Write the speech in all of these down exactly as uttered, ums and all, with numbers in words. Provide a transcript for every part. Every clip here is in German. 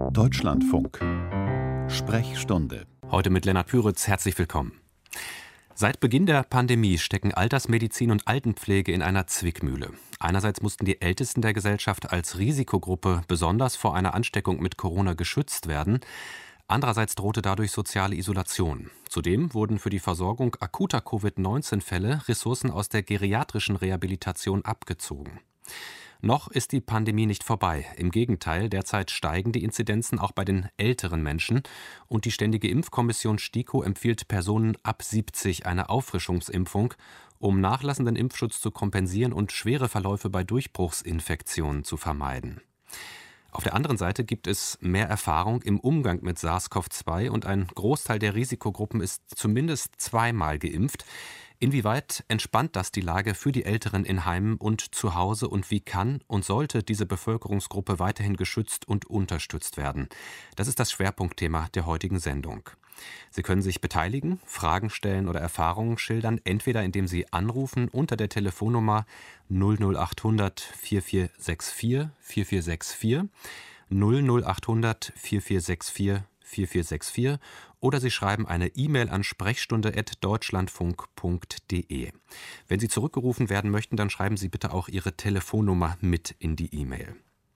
Deutschlandfunk. Sprechstunde. Heute mit Lennart Püritz. Herzlich willkommen. Seit Beginn der Pandemie stecken Altersmedizin und Altenpflege in einer Zwickmühle. Einerseits mussten die Ältesten der Gesellschaft als Risikogruppe besonders vor einer Ansteckung mit Corona geschützt werden. Andererseits drohte dadurch soziale Isolation. Zudem wurden für die Versorgung akuter Covid neunzehn Fälle Ressourcen aus der geriatrischen Rehabilitation abgezogen. Noch ist die Pandemie nicht vorbei. Im Gegenteil, derzeit steigen die Inzidenzen auch bei den älteren Menschen. Und die Ständige Impfkommission STIKO empfiehlt Personen ab siebzig eine Auffrischungsimpfung, um nachlassenden Impfschutz zu kompensieren und schwere Verläufe bei Durchbruchsinfektionen zu vermeiden. Auf der anderen Seite gibt es mehr Erfahrung im Umgang mit SARS-CoV zwei und ein Großteil der Risikogruppen ist zumindest zweimal geimpft. Inwieweit entspannt das die Lage für die Älteren in Heimen und zu Hause und wie kann und sollte diese Bevölkerungsgruppe weiterhin geschützt und unterstützt werden? Das ist das Schwerpunktthema der heutigen Sendung. Sie können sich beteiligen, Fragen stellen oder Erfahrungen schildern, entweder indem Sie anrufen unter der Telefonnummer null null achthundert vierundvierzig vierundsechzig vier vier sechs vier, null null achthundert vierundvierzig vierundsechzig vier vier sechs vier oder Sie schreiben eine E-Mail an sprechstunde at deutschlandfunk punkt de. Wenn Sie zurückgerufen werden möchten, dann schreiben Sie bitte auch Ihre Telefonnummer mit in die E-Mail.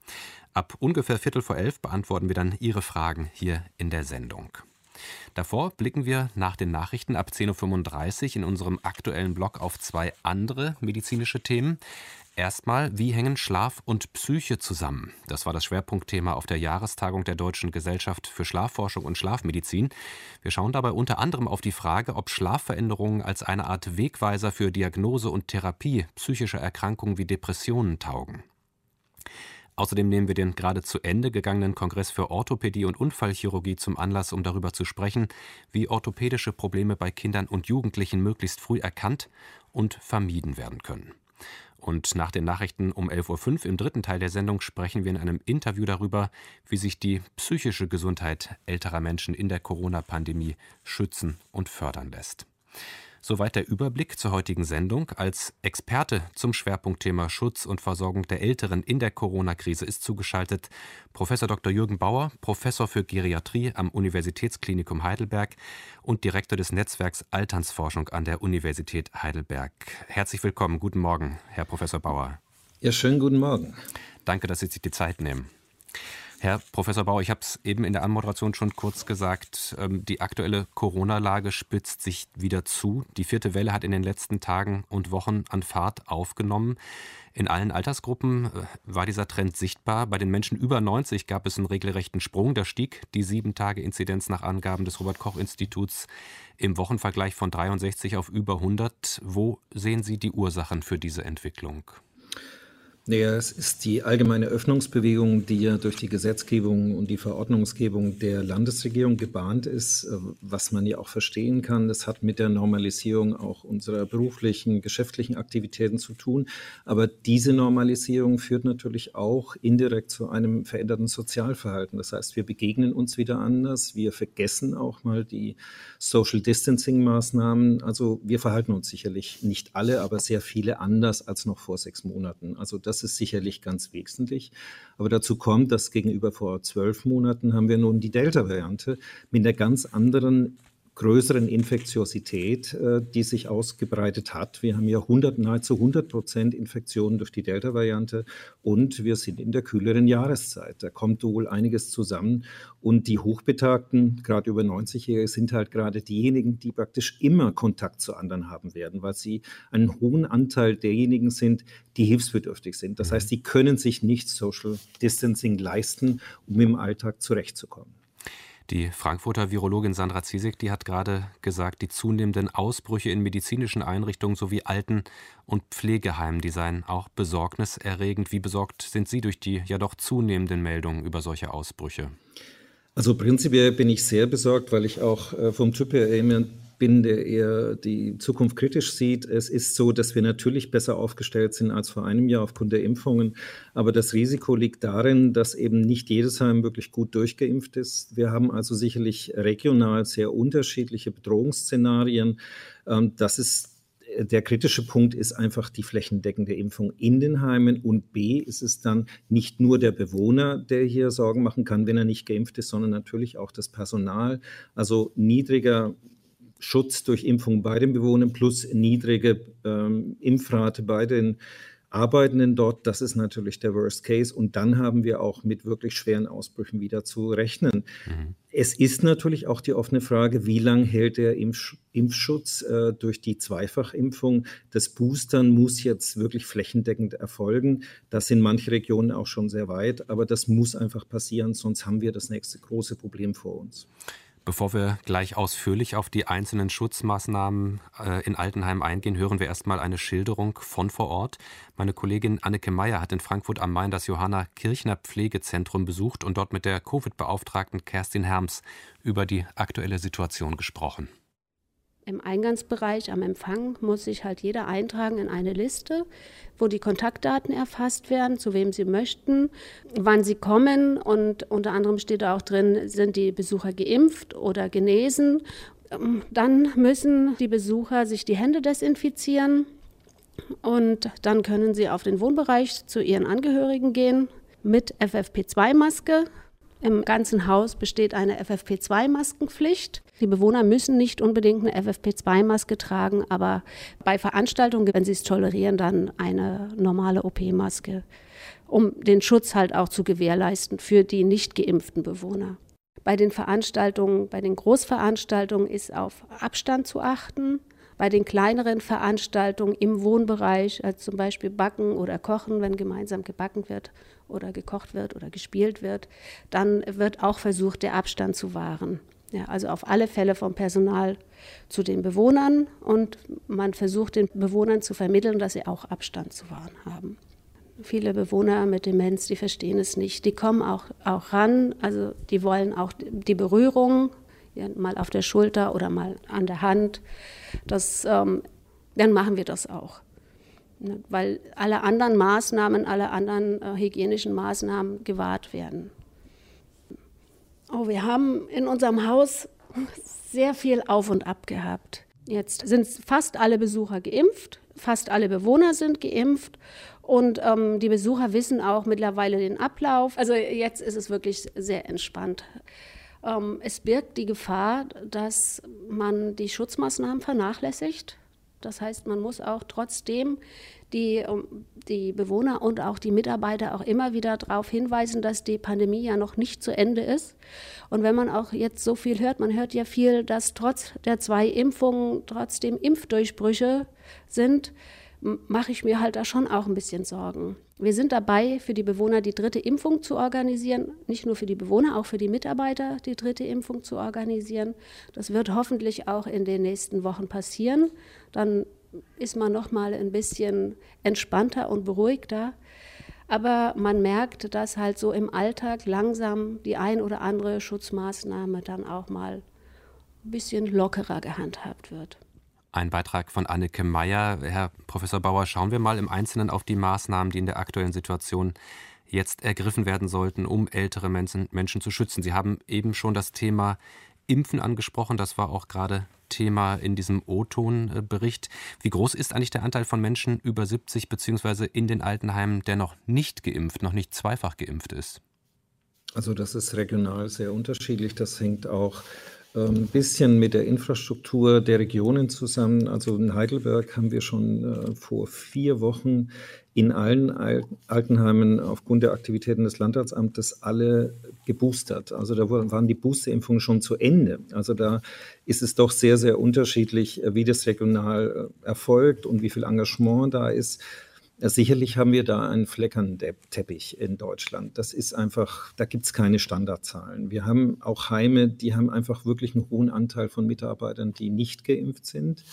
Ab ungefähr Viertel vor elf beantworten wir dann Ihre Fragen hier in der Sendung. Davor blicken wir nach den Nachrichten ab zehn Uhr fünfunddreißig in unserem aktuellen Blog auf zwei andere medizinische Themen. Erstmal, wie hängen Schlaf und Psyche zusammen? Das war das Schwerpunktthema auf der Jahrestagung der Deutschen Gesellschaft für Schlafforschung und Schlafmedizin. Wir schauen dabei unter anderem auf die Frage, ob Schlafveränderungen als eine Art Wegweiser für Diagnose und Therapie psychischer Erkrankungen wie Depressionen taugen. Außerdem nehmen wir den gerade zu Ende gegangenen Kongress für Orthopädie und Unfallchirurgie zum Anlass, um darüber zu sprechen, wie orthopädische Probleme bei Kindern und Jugendlichen möglichst früh erkannt und vermieden werden können. Und nach den Nachrichten um elf Uhr fünf im dritten Teil der Sendung sprechen wir in einem Interview darüber, wie sich die psychische Gesundheit älterer Menschen in der Corona-Pandemie schützen und fördern lässt. Soweit der Überblick zur heutigen Sendung. Als Experte zum Schwerpunktthema Schutz und Versorgung der Älteren in der Corona-Krise ist zugeschaltet Professor Doktor Jürgen Bauer, Professor für Geriatrie am Universitätsklinikum Heidelberg und Direktor des Netzwerks Alternsforschung an der Universität Heidelberg. Herzlich willkommen. Guten Morgen, Herr Professor Bauer. Ja, schönen guten Morgen. Danke, dass Sie sich die Zeit nehmen. Herr Professor Bauer, ich habe es eben in der Anmoderation schon kurz gesagt, die aktuelle Corona-Lage spitzt sich wieder zu. Die vierte Welle hat in den letzten Tagen und Wochen an Fahrt aufgenommen. In allen Altersgruppen war dieser Trend sichtbar. Bei den Menschen über neunzig gab es einen regelrechten Sprung. Da stieg die sieben-Tage-Inzidenz nach Angaben des Robert-Koch-Instituts im Wochenvergleich von dreiundsechzig auf über hundert. Wo sehen Sie die Ursachen für diese Entwicklung? Naja, es ist die allgemeine Öffnungsbewegung, die ja durch die Gesetzgebung und die Verordnungsgebung der Landesregierung gebahnt ist, was man ja auch verstehen kann. Das hat mit der Normalisierung auch unserer beruflichen, geschäftlichen Aktivitäten zu tun. Aber diese Normalisierung führt natürlich auch indirekt zu einem veränderten Sozialverhalten. Das heißt, wir begegnen uns wieder anders. Wir vergessen auch mal die Social Distancing-Maßnahmen. Also wir verhalten uns sicherlich nicht alle, aber sehr viele anders als noch vor sechs Monaten. Also das Das ist sicherlich ganz wesentlich. Aber dazu kommt, dass gegenüber vor zwölf Monaten haben wir nun die Delta-Variante mit einer ganz anderen, größeren Infektiosität, die sich ausgebreitet hat. Wir haben ja hundert, nahezu hundert Prozent Infektionen durch die Delta-Variante und wir sind in der kühleren Jahreszeit. Da kommt wohl einiges zusammen und die Hochbetagten, gerade über neunzig-Jährige, sind halt gerade diejenigen, die praktisch immer Kontakt zu anderen haben werden, weil sie einen hohen Anteil derjenigen sind, die hilfsbedürftig sind. Das heißt, sie können sich nicht Social Distancing leisten, um im Alltag zurechtzukommen. Die Frankfurter Virologin Sandra Ziesek, die hat gerade gesagt, die zunehmenden Ausbrüche in medizinischen Einrichtungen sowie Alten- und Pflegeheimen, die seien auch besorgniserregend. Wie besorgt sind Sie durch die ja doch zunehmenden Meldungen über solche Ausbrüche? Also prinzipiell bin ich sehr besorgt, weil ich auch äh, vom Typ her jemand bin, der eher die Zukunft kritisch sieht. Es ist so, dass wir natürlich besser aufgestellt sind als vor einem Jahr aufgrund der Impfungen. Aber das Risiko liegt darin, dass eben nicht jedes Heim wirklich gut durchgeimpft ist. Wir haben also sicherlich regional sehr unterschiedliche Bedrohungsszenarien. Ähm, das ist der kritische Punkt ist einfach die flächendeckende Impfung in den Heimen und B ist es dann nicht nur der Bewohner, der hier Sorgen machen kann, wenn er nicht geimpft ist, sondern natürlich auch das Personal. Also niedriger Schutz durch Impfung bei den Bewohnern plus niedrige ähm, Impfrate bei den Arbeitenden dort, das ist natürlich der Worst Case. Und dann haben wir auch mit wirklich schweren Ausbrüchen wieder zu rechnen. Mhm. Es ist natürlich auch die offene Frage, wie lange hält der Impf- Impfschutz äh, durch die Zweifachimpfung? Das Boostern muss jetzt wirklich flächendeckend erfolgen. Das sind manche Regionen auch schon sehr weit, aber das muss einfach passieren, sonst haben wir das nächste große Problem vor uns. Bevor wir gleich ausführlich auf die einzelnen Schutzmaßnahmen äh, in Altenheim eingehen, hören wir erstmal eine Schilderung von vor Ort. Meine Kollegin Anneke Meyer hat in Frankfurt am Main das Johanna Kirchner Pflegezentrum besucht und dort mit der Covid-Beauftragten Kerstin Herms über die aktuelle Situation gesprochen. Im Eingangsbereich am Empfang muss sich halt jeder eintragen in eine Liste, wo die Kontaktdaten erfasst werden, zu wem sie möchten, wann sie kommen und unter anderem steht auch drin, sind die Besucher geimpft oder genesen. Dann müssen die Besucher sich die Hände desinfizieren und dann können sie auf den Wohnbereich zu ihren Angehörigen gehen mit F F P zwei Maske. Im ganzen Haus besteht eine F F P zwei Maskenpflicht. Die Bewohner müssen nicht unbedingt eine F F P zwei Maske tragen, aber bei Veranstaltungen, wenn sie es tolerieren, dann eine normale O P-Maske, um den Schutz halt auch zu gewährleisten für die nicht geimpften Bewohner. Bei den Veranstaltungen, bei den Großveranstaltungen ist auf Abstand zu achten. Bei den kleineren Veranstaltungen im Wohnbereich, also zum Beispiel Backen oder Kochen, wenn gemeinsam gebacken wird oder gekocht wird oder gespielt wird, dann wird auch versucht, der Abstand zu wahren. Ja, also auf alle Fälle vom Personal zu den Bewohnern und man versucht den Bewohnern zu vermitteln, dass sie auch Abstand zu wahren haben. Viele Bewohner mit Demenz, die verstehen es nicht, die kommen auch, auch ran, also die wollen auch die Berührung, ja, mal auf der Schulter oder mal an der Hand, das, ähm, dann machen wir das auch. Ne, weil alle anderen Maßnahmen, alle anderen äh, hygienischen Maßnahmen gewahrt werden. Oh, wir haben in unserem Haus sehr viel Auf und Ab gehabt. Jetzt sind fast alle Besucher geimpft, fast alle Bewohner sind geimpft und ähm, die Besucher wissen auch mittlerweile den Ablauf. Also jetzt ist es wirklich sehr entspannt. Ähm, es birgt die Gefahr, dass man die Schutzmaßnahmen vernachlässigt. Das heißt, man muss auch trotzdem die, die Bewohner und auch die Mitarbeiter auch immer wieder darauf hinweisen, dass die Pandemie ja noch nicht zu Ende ist. Und wenn man auch jetzt so viel hört, man hört ja viel, dass trotz der zwei Impfungen trotzdem Impfdurchbrüche sind, mache ich mir halt da schon auch ein bisschen Sorgen. Wir sind dabei, für die Bewohner die dritte Impfung zu organisieren. Nicht nur für die Bewohner, auch für die Mitarbeiter die dritte Impfung zu organisieren. Das wird hoffentlich auch in den nächsten Wochen passieren. Dann ist man noch mal ein bisschen entspannter und beruhigter. Aber man merkt, dass halt so im Alltag langsam die ein oder andere Schutzmaßnahme dann auch mal ein bisschen lockerer gehandhabt wird. Ein Beitrag von Anneke Meyer. Herr Professor Bauer, schauen wir mal im Einzelnen auf die Maßnahmen, die in der aktuellen Situation jetzt ergriffen werden sollten, um ältere Menschen, Menschen zu schützen. Sie haben eben schon das Thema Impfen angesprochen. Das war auch gerade Thema in diesem O-Ton-Bericht. Wie groß ist eigentlich der Anteil von Menschen über siebzig beziehungsweise in den Altenheimen, der noch nicht geimpft, noch nicht zweifach geimpft ist? Also das ist regional sehr unterschiedlich. Das hängt auch ein bisschen mit der Infrastruktur der Regionen zusammen. Also in Heidelberg haben wir schon äh, vor vier Wochen in allen Al- Altenheimen aufgrund der Aktivitäten des Landratsamtes alle geboostert. Also da waren die Boosterimpfungen schon zu Ende. Also da ist es doch sehr, sehr unterschiedlich, wie das regional äh, erfolgt und wie viel Engagement da ist. Ja, sicherlich haben wir da einen Fleckerteppich in Deutschland. Das ist einfach, da gibt es keine Standardzahlen. Wir haben auch Heime, die haben einfach wirklich einen hohen Anteil von Mitarbeitern, die nicht geimpft sind.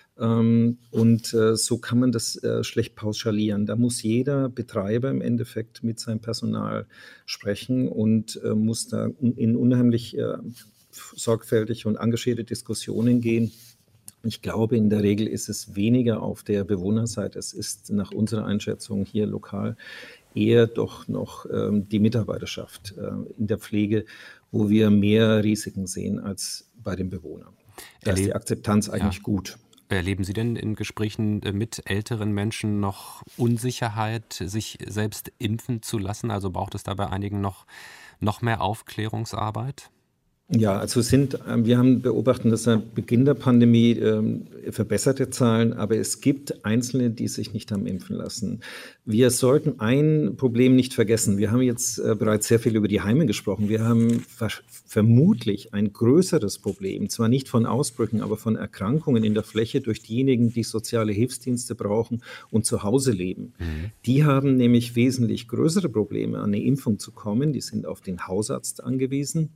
Ähm, und äh, so kann man das äh, schlecht pauschalieren. Da muss jeder Betreiber im Endeffekt mit seinem Personal sprechen und äh, muss da in unheimlich äh, sorgfältige und engagierte Diskussionen gehen. Ich glaube, in der Regel ist es weniger auf der Bewohnerseite. Es ist nach unserer Einschätzung hier lokal eher doch noch ähm, die Mitarbeiterschaft äh, in der Pflege, wo wir mehr Risiken sehen als bei den Bewohnern. Da ist die Akzeptanz eigentlich ja. gut. Erleben Sie denn in Gesprächen mit älteren Menschen noch Unsicherheit, sich selbst impfen zu lassen? Also braucht es da bei einigen noch, noch mehr Aufklärungsarbeit? Ja, also sind, ähm, wir haben beobachten, dass seit Beginn der Pandemie ähm, verbesserte Zahlen, aber es gibt Einzelne, die sich nicht haben impfen lassen. Wir sollten ein Problem nicht vergessen. Wir haben jetzt äh, bereits sehr viel über die Heime gesprochen. Wir haben ver vermutlich ein größeres Problem, zwar nicht von Ausbrüchen, aber von Erkrankungen in der Fläche durch diejenigen, die soziale Hilfsdienste brauchen und zu Hause leben. Mhm. Die haben nämlich wesentlich größere Probleme, an eine Impfung zu kommen. Die sind auf den Hausarzt angewiesen.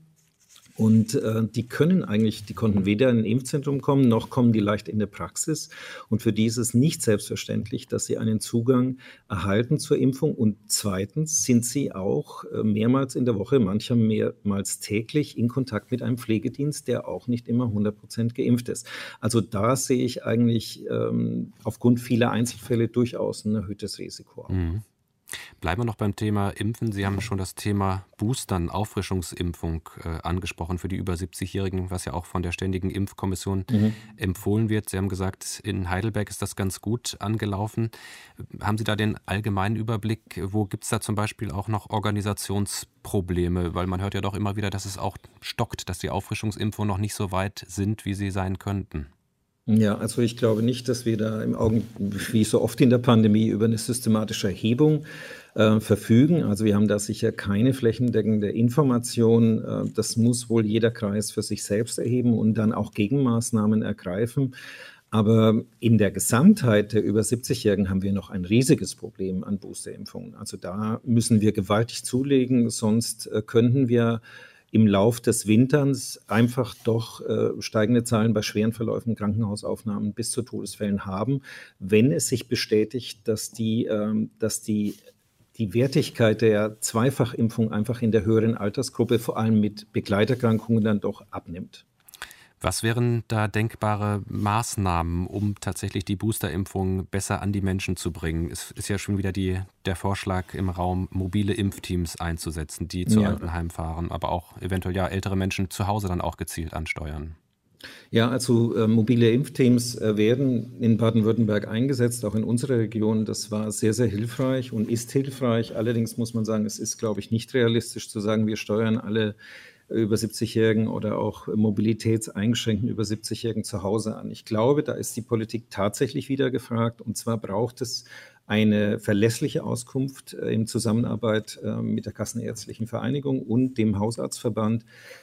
Und äh, die können eigentlich, die konnten weder in ein Impfzentrum kommen, noch kommen die leicht in der Praxis. Und für die ist es nicht selbstverständlich, dass sie einen Zugang erhalten zur Impfung. Und zweitens sind sie auch äh, mehrmals in der Woche, mancher mehrmals täglich in Kontakt mit einem Pflegedienst, der auch nicht immer hundert Prozent geimpft ist. Also da sehe ich eigentlich ähm, aufgrund vieler Einzelfälle durchaus ein erhöhtes Risiko. Mhm. Bleiben wir noch beim Thema Impfen. Sie haben schon das Thema Boostern, Auffrischungsimpfung äh, angesprochen für die über siebzigjährigen, was ja auch von der Ständigen Impfkommission mhm. empfohlen wird. Sie haben gesagt, in Heidelberg ist das ganz gut angelaufen. Haben Sie da den allgemeinen Überblick? Wo gibt es da zum Beispiel auch noch Organisationsprobleme? Weil man hört ja doch immer wieder, dass es auch stockt, dass die Auffrischungsimpfungen noch nicht so weit sind, wie sie sein könnten. Ja, also ich glaube nicht, dass wir da im Augen, wie so oft in der Pandemie, über eine systematische Erhebung äh, verfügen. Also wir haben da sicher keine flächendeckende Information. Äh, das muss wohl jeder Kreis für sich selbst erheben und dann auch Gegenmaßnahmen ergreifen. Aber in der Gesamtheit der über siebzigjährigen haben wir noch ein riesiges Problem an Boosterimpfungen. Also da müssen wir gewaltig zulegen, sonst äh, könnten wir im Lauf des Winterns einfach doch äh, steigende Zahlen bei schweren Verläufen, Krankenhausaufnahmen bis zu Todesfällen haben, wenn es sich bestätigt, dass die, ähm, dass die, die Wertigkeit der Zweifachimpfung einfach in der höheren Altersgruppe, vor allem mit Begleiterkrankungen, dann doch abnimmt. Was wären da denkbare Maßnahmen, um tatsächlich die Boosterimpfung besser an die Menschen zu bringen? Es ist ja schon wieder die, der Vorschlag im Raum, mobile Impfteams einzusetzen, die zu ja. Altenheimen fahren, aber auch eventuell ja ältere Menschen zu Hause dann auch gezielt ansteuern. Ja, also äh, mobile Impfteams äh, werden in Baden-Württemberg eingesetzt, auch in unserer Region. Das war sehr, sehr hilfreich und ist hilfreich. Allerdings muss man sagen, es ist, glaube ich, nicht realistisch zu sagen, wir steuern alle über siebzigjährigen oder auch mobilitätseingeschränkten über siebzigjährigen zu Hause an. Ich glaube, da ist die Politik tatsächlich wieder gefragt. Und zwar braucht es eine verlässliche Auskunft in Zusammenarbeit mit der Kassenärztlichen Vereinigung und dem Hausarztverband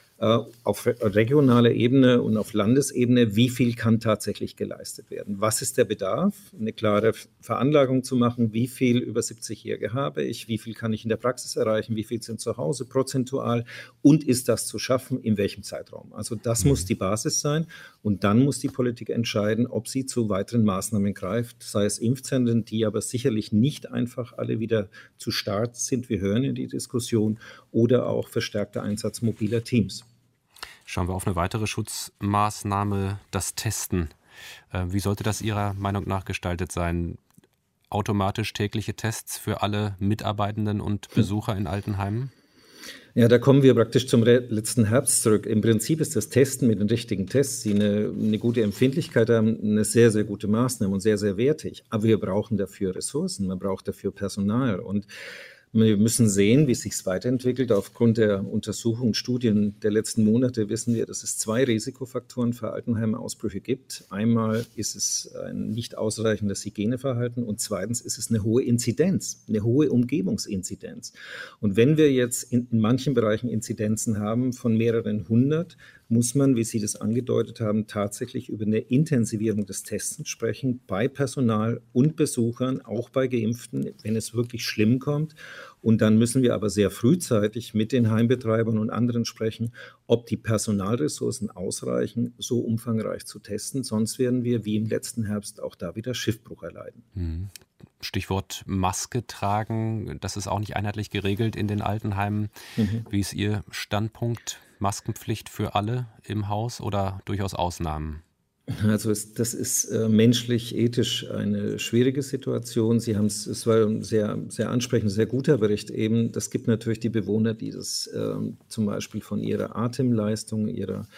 auf regionaler Ebene und auf Landesebene, wie viel kann tatsächlich geleistet werden? Was ist der Bedarf? Eine klare Veranlagung zu machen, wie viel über siebzigjährige habe ich, wie viel kann ich in der Praxis erreichen, wie viel sind zu Hause prozentual und ist das zu schaffen, in welchem Zeitraum? Also das muss die Basis sein und dann muss die Politik entscheiden, ob sie zu weiteren Maßnahmen greift, sei es Impfzentren, die aber sicherlich nicht einfach alle wieder zu Start sind, wir hören in die Diskussion, oder auch verstärkter Einsatz mobiler Teams. Schauen wir auf eine weitere Schutzmaßnahme, das Testen. Wie sollte das Ihrer Meinung nach gestaltet sein? Automatisch tägliche Tests für alle Mitarbeitenden und Besucher in Altenheimen? Ja, da kommen wir praktisch zum letzten Herbst zurück. Im Prinzip ist das Testen mit den richtigen Tests, die eine, eine gute Empfindlichkeit haben, eine sehr, sehr gute Maßnahme und sehr, sehr wertig. Aber wir brauchen dafür Ressourcen, man braucht dafür Personal und wir müssen sehen, wie es sich weiterentwickelt. Aufgrund der Untersuchungen, Studien der letzten Monate wissen wir, dass es zwei Risikofaktoren für Altenheimausbrüche gibt. Einmal ist es ein nicht ausreichendes Hygieneverhalten und zweitens ist es eine hohe Inzidenz, eine hohe Umgebungsinzidenz. Und wenn wir jetzt in, in manchen Bereichen Inzidenzen haben von mehreren hundert, muss man, wie Sie das angedeutet haben, tatsächlich über eine Intensivierung des Testens sprechen, bei Personal und Besuchern, auch bei Geimpften, wenn es wirklich schlimm kommt. Und dann müssen wir aber sehr frühzeitig mit den Heimbetreibern und anderen sprechen, ob die Personalressourcen ausreichen, so umfangreich zu testen. Sonst werden wir wie im letzten Herbst auch da wieder Schiffbruch erleiden. Stichwort Maske tragen, das ist auch nicht einheitlich geregelt in den Altenheimen. Mhm. Wie ist Ihr Standpunkt? Maskenpflicht für alle im Haus oder durchaus Ausnahmen? Also es, das ist äh, menschlich, ethisch eine schwierige Situation. Sie haben es, es war ein sehr, sehr ansprechend, sehr guter Bericht eben. Das gibt natürlich die Bewohner, die das äh, zum Beispiel von ihrer Atemleistung, ihrer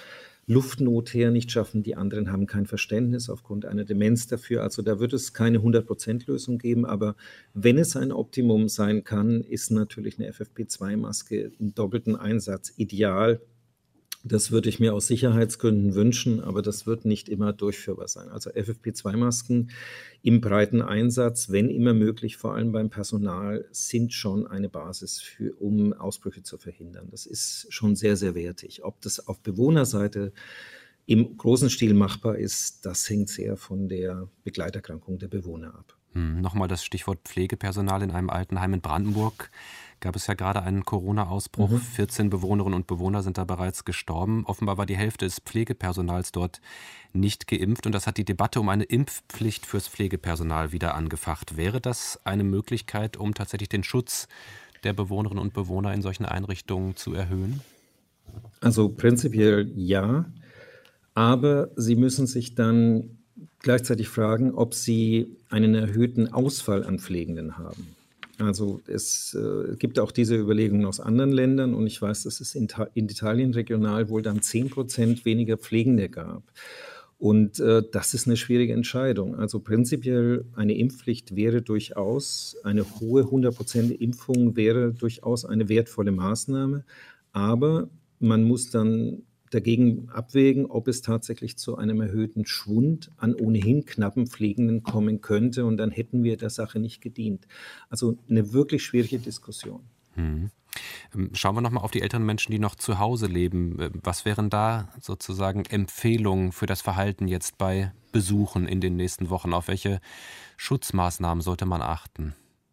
Luftnot her nicht schaffen. Die anderen haben kein Verständnis aufgrund einer Demenz dafür. Also da wird es keine hundert Prozent Lösung geben. Aber wenn es ein Optimum sein kann, ist natürlich eine F F P zwei Maske im doppelten Einsatz ideal. Das würde ich mir aus Sicherheitsgründen wünschen, aber das wird nicht immer durchführbar sein. Also F F P zwei Masken im breiten Einsatz, wenn immer möglich, vor allem beim Personal, sind schon eine Basis, für, um Ausbrüche zu verhindern. Das ist schon sehr, sehr wertig. Ob das auf Bewohnerseite im großen Stil machbar ist, das hängt sehr von der Begleiterkrankung der Bewohner ab. Hm, nochmal das Stichwort Pflegepersonal in einem Altenheim in Brandenburg. Gab es ja gerade einen Corona-Ausbruch. Mhm. vierzehn Bewohnerinnen und Bewohner sind da bereits gestorben. Offenbar war die Hälfte des Pflegepersonals dort nicht geimpft. Und das hat die Debatte um eine Impfpflicht fürs Pflegepersonal wieder angefacht. Wäre das eine Möglichkeit, um tatsächlich den Schutz der Bewohnerinnen und Bewohner in solchen Einrichtungen zu erhöhen? Also prinzipiell ja. Aber Sie müssen sich dann gleichzeitig fragen, ob Sie einen erhöhten Ausfall an Pflegenden haben. Also es äh, gibt auch diese Überlegungen aus anderen Ländern und ich weiß, dass es in, Ta- in Italien regional wohl dann zehn Prozent weniger Pflegende gab. Und äh, das ist eine schwierige Entscheidung. Also prinzipiell eine Impfpflicht wäre durchaus, eine hohe hundert Prozent Impfung wäre durchaus eine wertvolle Maßnahme, aber man muss dann dagegen abwägen, ob es tatsächlich zu einem erhöhten Schwund an ohnehin knappen Pflegenden kommen könnte. Und dann hätten wir der Sache nicht gedient. Also eine wirklich schwierige Diskussion. Hm. Schauen wir nochmal auf die älteren Menschen, die noch zu Hause leben. Was wären da sozusagen Empfehlungen für das Verhalten jetzt bei Besuchen in den nächsten Wochen? Auf welche Schutzmaßnahmen sollte man achten?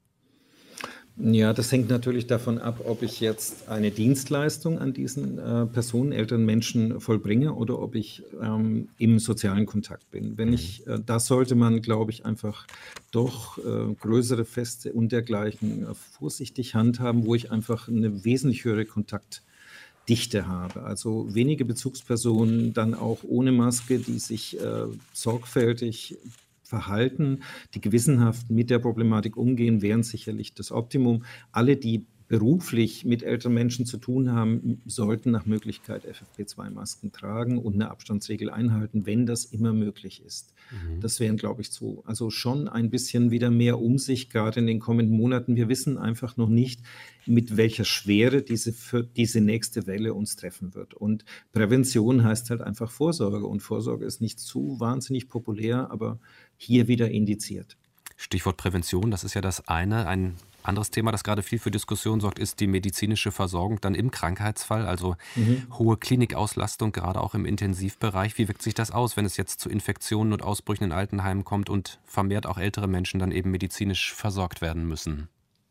Ja, das hängt natürlich davon ab, ob ich jetzt eine Dienstleistung an diesen äh, Personen, älteren Menschen vollbringe oder ob ich ähm, im sozialen Kontakt bin. Wenn ich, äh, da sollte man, glaube ich, einfach doch äh, größere Feste und dergleichen äh, vorsichtig handhaben, wo ich einfach eine wesentlich höhere Kontaktdichte habe. Also wenige Bezugspersonen, dann auch ohne Maske, die sich äh, sorgfältig verhalten, die gewissenhaft mit der Problematik umgehen, wären sicherlich das Optimum. Alle, die beruflich mit älteren Menschen zu tun haben, sollten nach Möglichkeit F F P zwei Masken tragen und eine Abstandsregel einhalten, wenn das immer möglich ist. Mhm. Das wären, glaube ich, so. Also schon ein bisschen wieder mehr Umsicht, gerade in den kommenden Monaten. Wir wissen einfach noch nicht, mit welcher Schwere diese, für diese nächste Welle uns treffen wird. Und Prävention heißt halt einfach Vorsorge. Und Vorsorge ist nicht zu wahnsinnig populär, aber hier wieder indiziert. Stichwort Prävention, das ist ja das eine. Ein anderes Thema, das gerade viel für Diskussion sorgt, ist die medizinische Versorgung dann im Krankheitsfall, also mhm. hohe Klinikauslastung, gerade auch im Intensivbereich. Wie wirkt sich das aus, wenn es jetzt zu Infektionen und Ausbrüchen in Altenheimen kommt und vermehrt auch ältere Menschen dann eben medizinisch versorgt werden müssen?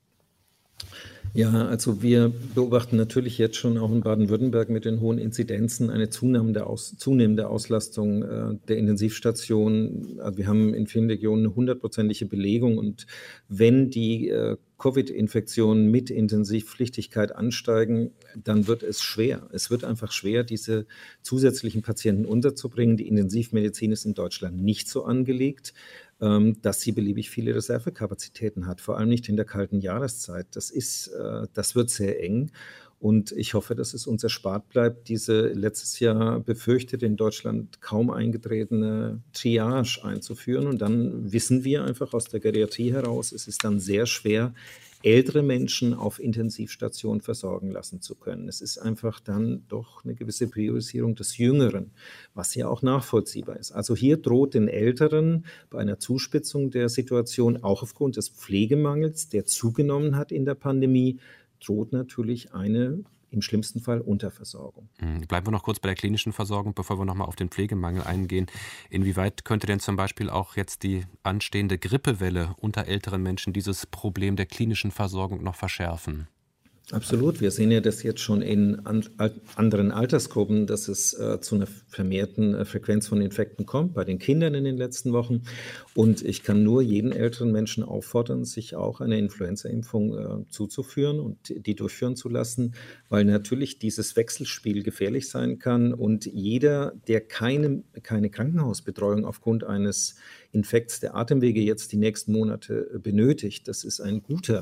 Ja, also wir beobachten natürlich jetzt schon auch in Baden-Württemberg mit den hohen Inzidenzen eine zunehmende, Aus, zunehmende Auslastung äh, der Intensivstationen. Also wir haben in vielen Regionen eine hundertprozentige Belegung und wenn die äh, Covid-Infektionen mit Intensivpflichtigkeit ansteigen, dann wird es schwer. Es wird einfach schwer, diese zusätzlichen Patienten unterzubringen. Die Intensivmedizin ist in Deutschland nicht so angelegt, dass sie beliebig viele Reservekapazitäten hat, vor allem nicht in der kalten Jahreszeit. Das ist, das wird sehr eng und ich hoffe, dass es uns erspart bleibt, diese letztes Jahr befürchtete in Deutschland kaum eingetretene Triage einzuführen und dann wissen wir einfach aus der Geriatrie heraus, es ist dann sehr schwer, ältere Menschen auf Intensivstationen versorgen lassen zu können. Es ist einfach dann doch eine gewisse Priorisierung des Jüngeren, was ja auch nachvollziehbar ist. Also hier droht den Älteren bei einer Zuspitzung der Situation, auch aufgrund des Pflegemangels, der zugenommen hat in der Pandemie, droht natürlich eine im schlimmsten Fall Unterversorgung. Bleiben wir noch kurz bei der klinischen Versorgung, bevor wir nochmal auf den Pflegemangel eingehen. Inwieweit könnte denn zum Beispiel auch jetzt die anstehende Grippewelle unter älteren Menschen dieses Problem der klinischen Versorgung noch verschärfen? Absolut. Wir sehen ja das jetzt schon in an, anderen Altersgruppen, dass es äh, zu einer vermehrten äh, Frequenz von Infekten kommt, bei den Kindern in den letzten Wochen. Und ich kann nur jeden älteren Menschen auffordern, sich auch eine Influenza-Impfung äh, zuzuführen und die durchführen zu lassen, weil natürlich dieses Wechselspiel gefährlich sein kann. Und jeder, der keine, keine Krankenhausbetreuung aufgrund eines Infekts der Atemwege jetzt die nächsten Monate benötigt, das ist ein guter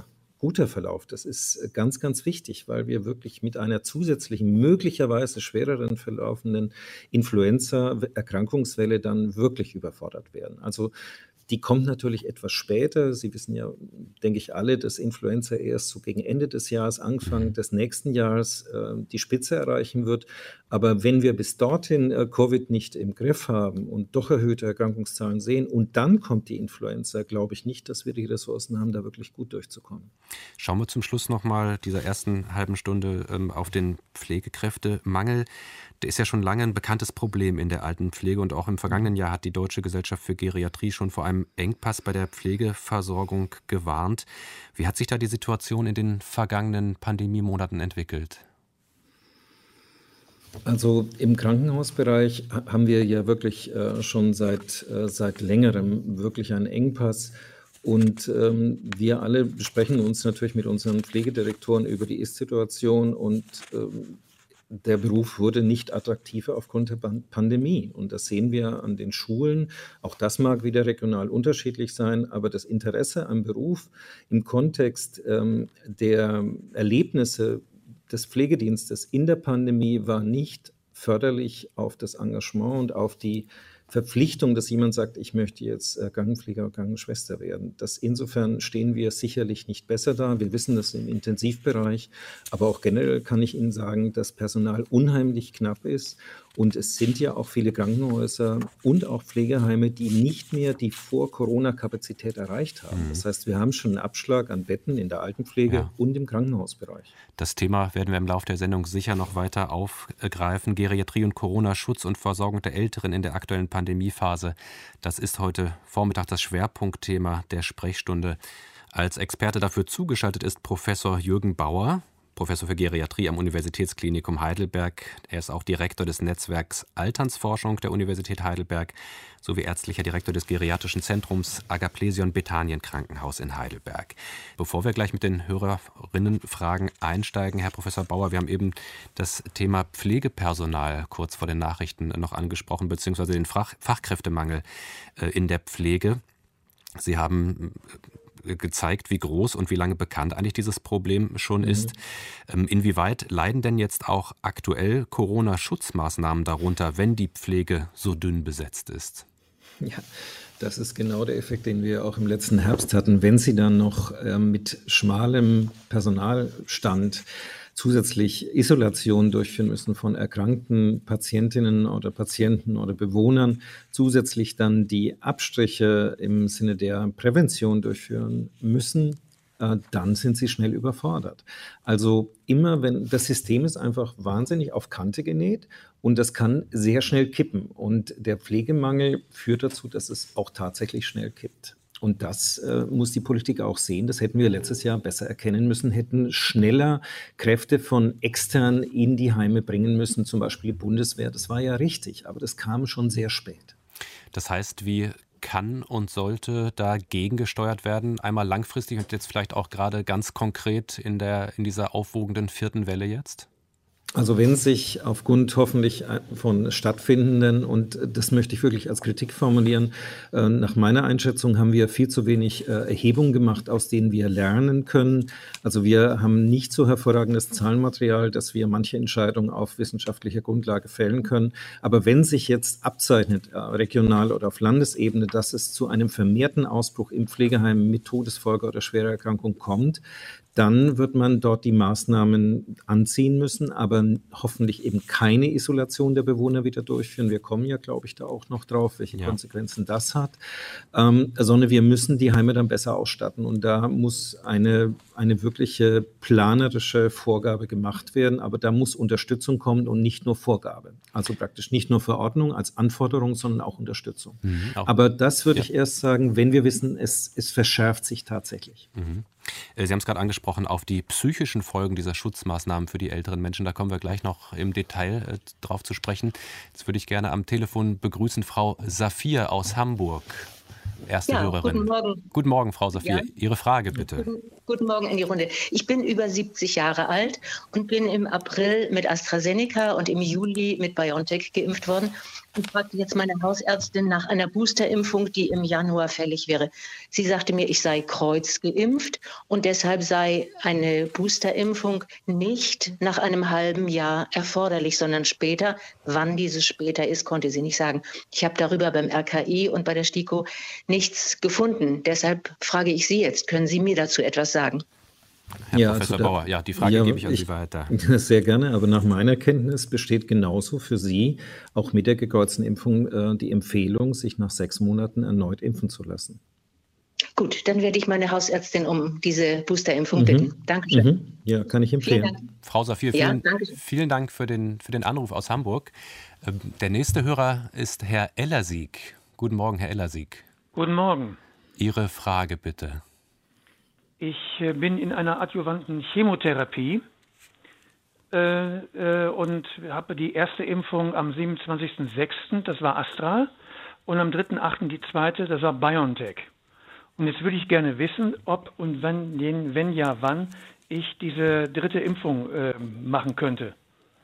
guter Verlauf. Das ist ganz, ganz wichtig, weil wir wirklich mit einer zusätzlichen, möglicherweise schwereren verlaufenden Influenza-Erkrankungswelle dann wirklich überfordert werden. Also die kommt natürlich etwas später. Sie wissen ja, denke ich, alle, dass Influenza erst so gegen Ende des Jahres, Anfang mhm. des nächsten Jahres äh, die Spitze erreichen wird. Aber wenn wir bis dorthin äh, Covid nicht im Griff haben und doch erhöhte Erkrankungszahlen sehen und dann kommt die Influenza, glaube ich nicht, dass wir die Ressourcen haben, da wirklich gut durchzukommen. Schauen wir zum Schluss nochmal dieser ersten halben Stunde ähm, auf den Pflegekräftemangel. Der ist ja schon lange ein bekanntes Problem in der Altenpflege und auch im vergangenen Jahr hat die Deutsche Gesellschaft für Geriatrie schon vor einem Engpass bei der Pflegeversorgung gewarnt. Wie hat sich da die Situation in den vergangenen Pandemiemonaten entwickelt? Also im Krankenhausbereich haben wir ja wirklich äh, schon seit, äh, seit längerem wirklich einen Engpass. Und ähm, wir alle besprechen uns natürlich mit unseren Pflegedirektoren über die Ist-Situation und ähm, der Beruf wurde nicht attraktiver aufgrund der Pandemie. Und das sehen wir an den Schulen. Auch das mag wieder regional unterschiedlich sein, aber das Interesse am Beruf im Kontext ähm, der Erlebnisse des Pflegedienstes in der Pandemie war nicht förderlich auf das Engagement und auf die Verpflichtung, dass jemand sagt, ich möchte jetzt Krankenpfleger oder Krankenschwester werden. Das insofern stehen wir sicherlich nicht besser da. Wir wissen das im Intensivbereich, aber auch generell kann ich Ihnen sagen, dass Personal unheimlich knapp ist. Und es sind ja auch viele Krankenhäuser und auch Pflegeheime, die nicht mehr die Vor-Corona-Kapazität erreicht haben. Mhm. Das heißt, wir haben schon einen Abschlag an Betten in der Altenpflege ja. und im Krankenhausbereich. Das Thema werden wir im Laufe der Sendung sicher noch weiter aufgreifen. Geriatrie und Corona, Schutz und Versorgung der Älteren in der aktuellen Pandemiephase. Das ist heute Vormittag das Schwerpunktthema der Sprechstunde. Als Experte dafür zugeschaltet ist Professor Jürgen Bauer, Professor für Geriatrie am Universitätsklinikum Heidelberg. Er ist auch Direktor des Netzwerks Alternsforschung der Universität Heidelberg sowie ärztlicher Direktor des geriatrischen Zentrums Agaplesion Bethanien Krankenhaus in Heidelberg. Bevor wir gleich mit den Hörerinnenfragen einsteigen, Herr Professor Bauer, wir haben eben das Thema Pflegepersonal kurz vor den Nachrichten noch angesprochen, beziehungsweise den Fach- Fachkräftemangel in der Pflege. Sie haben gezeigt, wie groß und wie lange bekannt eigentlich dieses Problem schon ist. Mhm. Inwieweit leiden denn jetzt auch aktuell Corona-Schutzmaßnahmen darunter, wenn die Pflege so dünn besetzt ist? Ja, das ist genau der Effekt, den wir auch im letzten Herbst hatten. Wenn Sie dann noch äh, mit schmalem Personalstand zusätzlich Isolation durchführen müssen von erkrankten Patientinnen oder Patienten oder Bewohnern, zusätzlich dann die Abstriche im Sinne der Prävention durchführen müssen, äh, dann sind sie schnell überfordert. Also immer, wenn das System ist einfach wahnsinnig auf Kante genäht und das kann sehr schnell kippen. Und der Pflegemangel führt dazu, dass es auch tatsächlich schnell kippt. Und das äh, muss die Politik auch sehen. Das hätten wir letztes Jahr besser erkennen müssen, hätten schneller Kräfte von extern in die Heime bringen müssen, zum Beispiel die Bundeswehr. Das war ja richtig, aber das kam schon sehr spät. Das heißt, wie kann und sollte dagegen gesteuert werden? Einmal langfristig und jetzt vielleicht auch gerade ganz konkret in, der, in dieser aufwogenden vierten Welle jetzt? Also wenn sich aufgrund hoffentlich von stattfindenden, und das möchte ich wirklich als Kritik formulieren, nach meiner Einschätzung haben wir viel zu wenig Erhebungen gemacht, aus denen wir lernen können. Also wir haben nicht so hervorragendes Zahlenmaterial, dass wir manche Entscheidungen auf wissenschaftlicher Grundlage fällen können. Aber wenn sich jetzt abzeichnet, regional oder auf Landesebene, dass es zu einem vermehrten Ausbruch im Pflegeheim mit Todesfolge oder schwerer Erkrankung kommt, dann wird man dort die Maßnahmen anziehen müssen, aber hoffentlich eben keine Isolation der Bewohner wieder durchführen. Wir kommen ja, glaube ich, da auch noch drauf, welche ja. Konsequenzen das hat. Ähm, sondern wir müssen die Heime dann besser ausstatten. Und da muss eine, eine wirkliche planerische Vorgabe gemacht werden. Aber da muss Unterstützung kommen und nicht nur Vorgabe. Also praktisch nicht nur Verordnung als Anforderung, sondern auch Unterstützung. Mhm, auch. Aber das würde ja. ich erst sagen, wenn wir wissen, es, es verschärft sich tatsächlich. Mhm. Sie haben es gerade angesprochen, auf die psychischen Folgen dieser Schutzmaßnahmen für die älteren Menschen. Da kommen wir gleich noch im Detail äh, drauf zu sprechen. Jetzt würde ich gerne am Telefon begrüßen Frau Safir aus Hamburg. erste ja, Hörerin. Guten Morgen. Guten Morgen, Frau Safir. Ja. Ihre Frage bitte. Guten, guten Morgen in die Runde. Ich bin über siebzig Jahre alt und bin im April mit AstraZeneca und im Juli mit BioNTech geimpft worden und fragte jetzt meine Hausärztin nach einer Boosterimpfung, die im Januar fällig wäre. Sie sagte mir, ich sei kreuzgeimpft und deshalb sei eine Boosterimpfung nicht nach einem halben Jahr erforderlich, sondern später. Wann dieses später ist, konnte sie nicht sagen. Ich habe darüber beim R K I und bei der STIKO nichts gefunden. Deshalb frage ich Sie jetzt, können Sie mir dazu etwas sagen? Herr Ja, Professor also da- Bauer, ja, die Frage ja, gebe ich an Sie ich- weiter. Sehr gerne, aber nach meiner Kenntnis besteht genauso für Sie auch mit der gekreuzten Impfung äh, die Empfehlung, sich nach sechs Monaten erneut impfen zu lassen. Gut, dann werde ich meine Hausärztin um diese Boosterimpfung bitten. Dankeschön. Mhm. Ja, kann ich empfehlen. Vielen Dank. Frau Safir, Ja, vielen, danke schön. vielen Dank für den, für den Anruf aus Hamburg. Ähm, Der nächste Hörer ist Herr Ellersieg. Guten Morgen, Herr Ellersieg. Guten Morgen. Ihre Frage bitte. Ich äh, bin in einer adjuvanten Chemotherapie äh, äh, und habe die erste Impfung am siebenundzwanzigsten sechsten, das war Astra, und am dritten achten die zweite, das war BioNTech. Und jetzt würde ich gerne wissen, ob und wenn, den- wenn ja, wann ich diese dritte Impfung äh, machen könnte.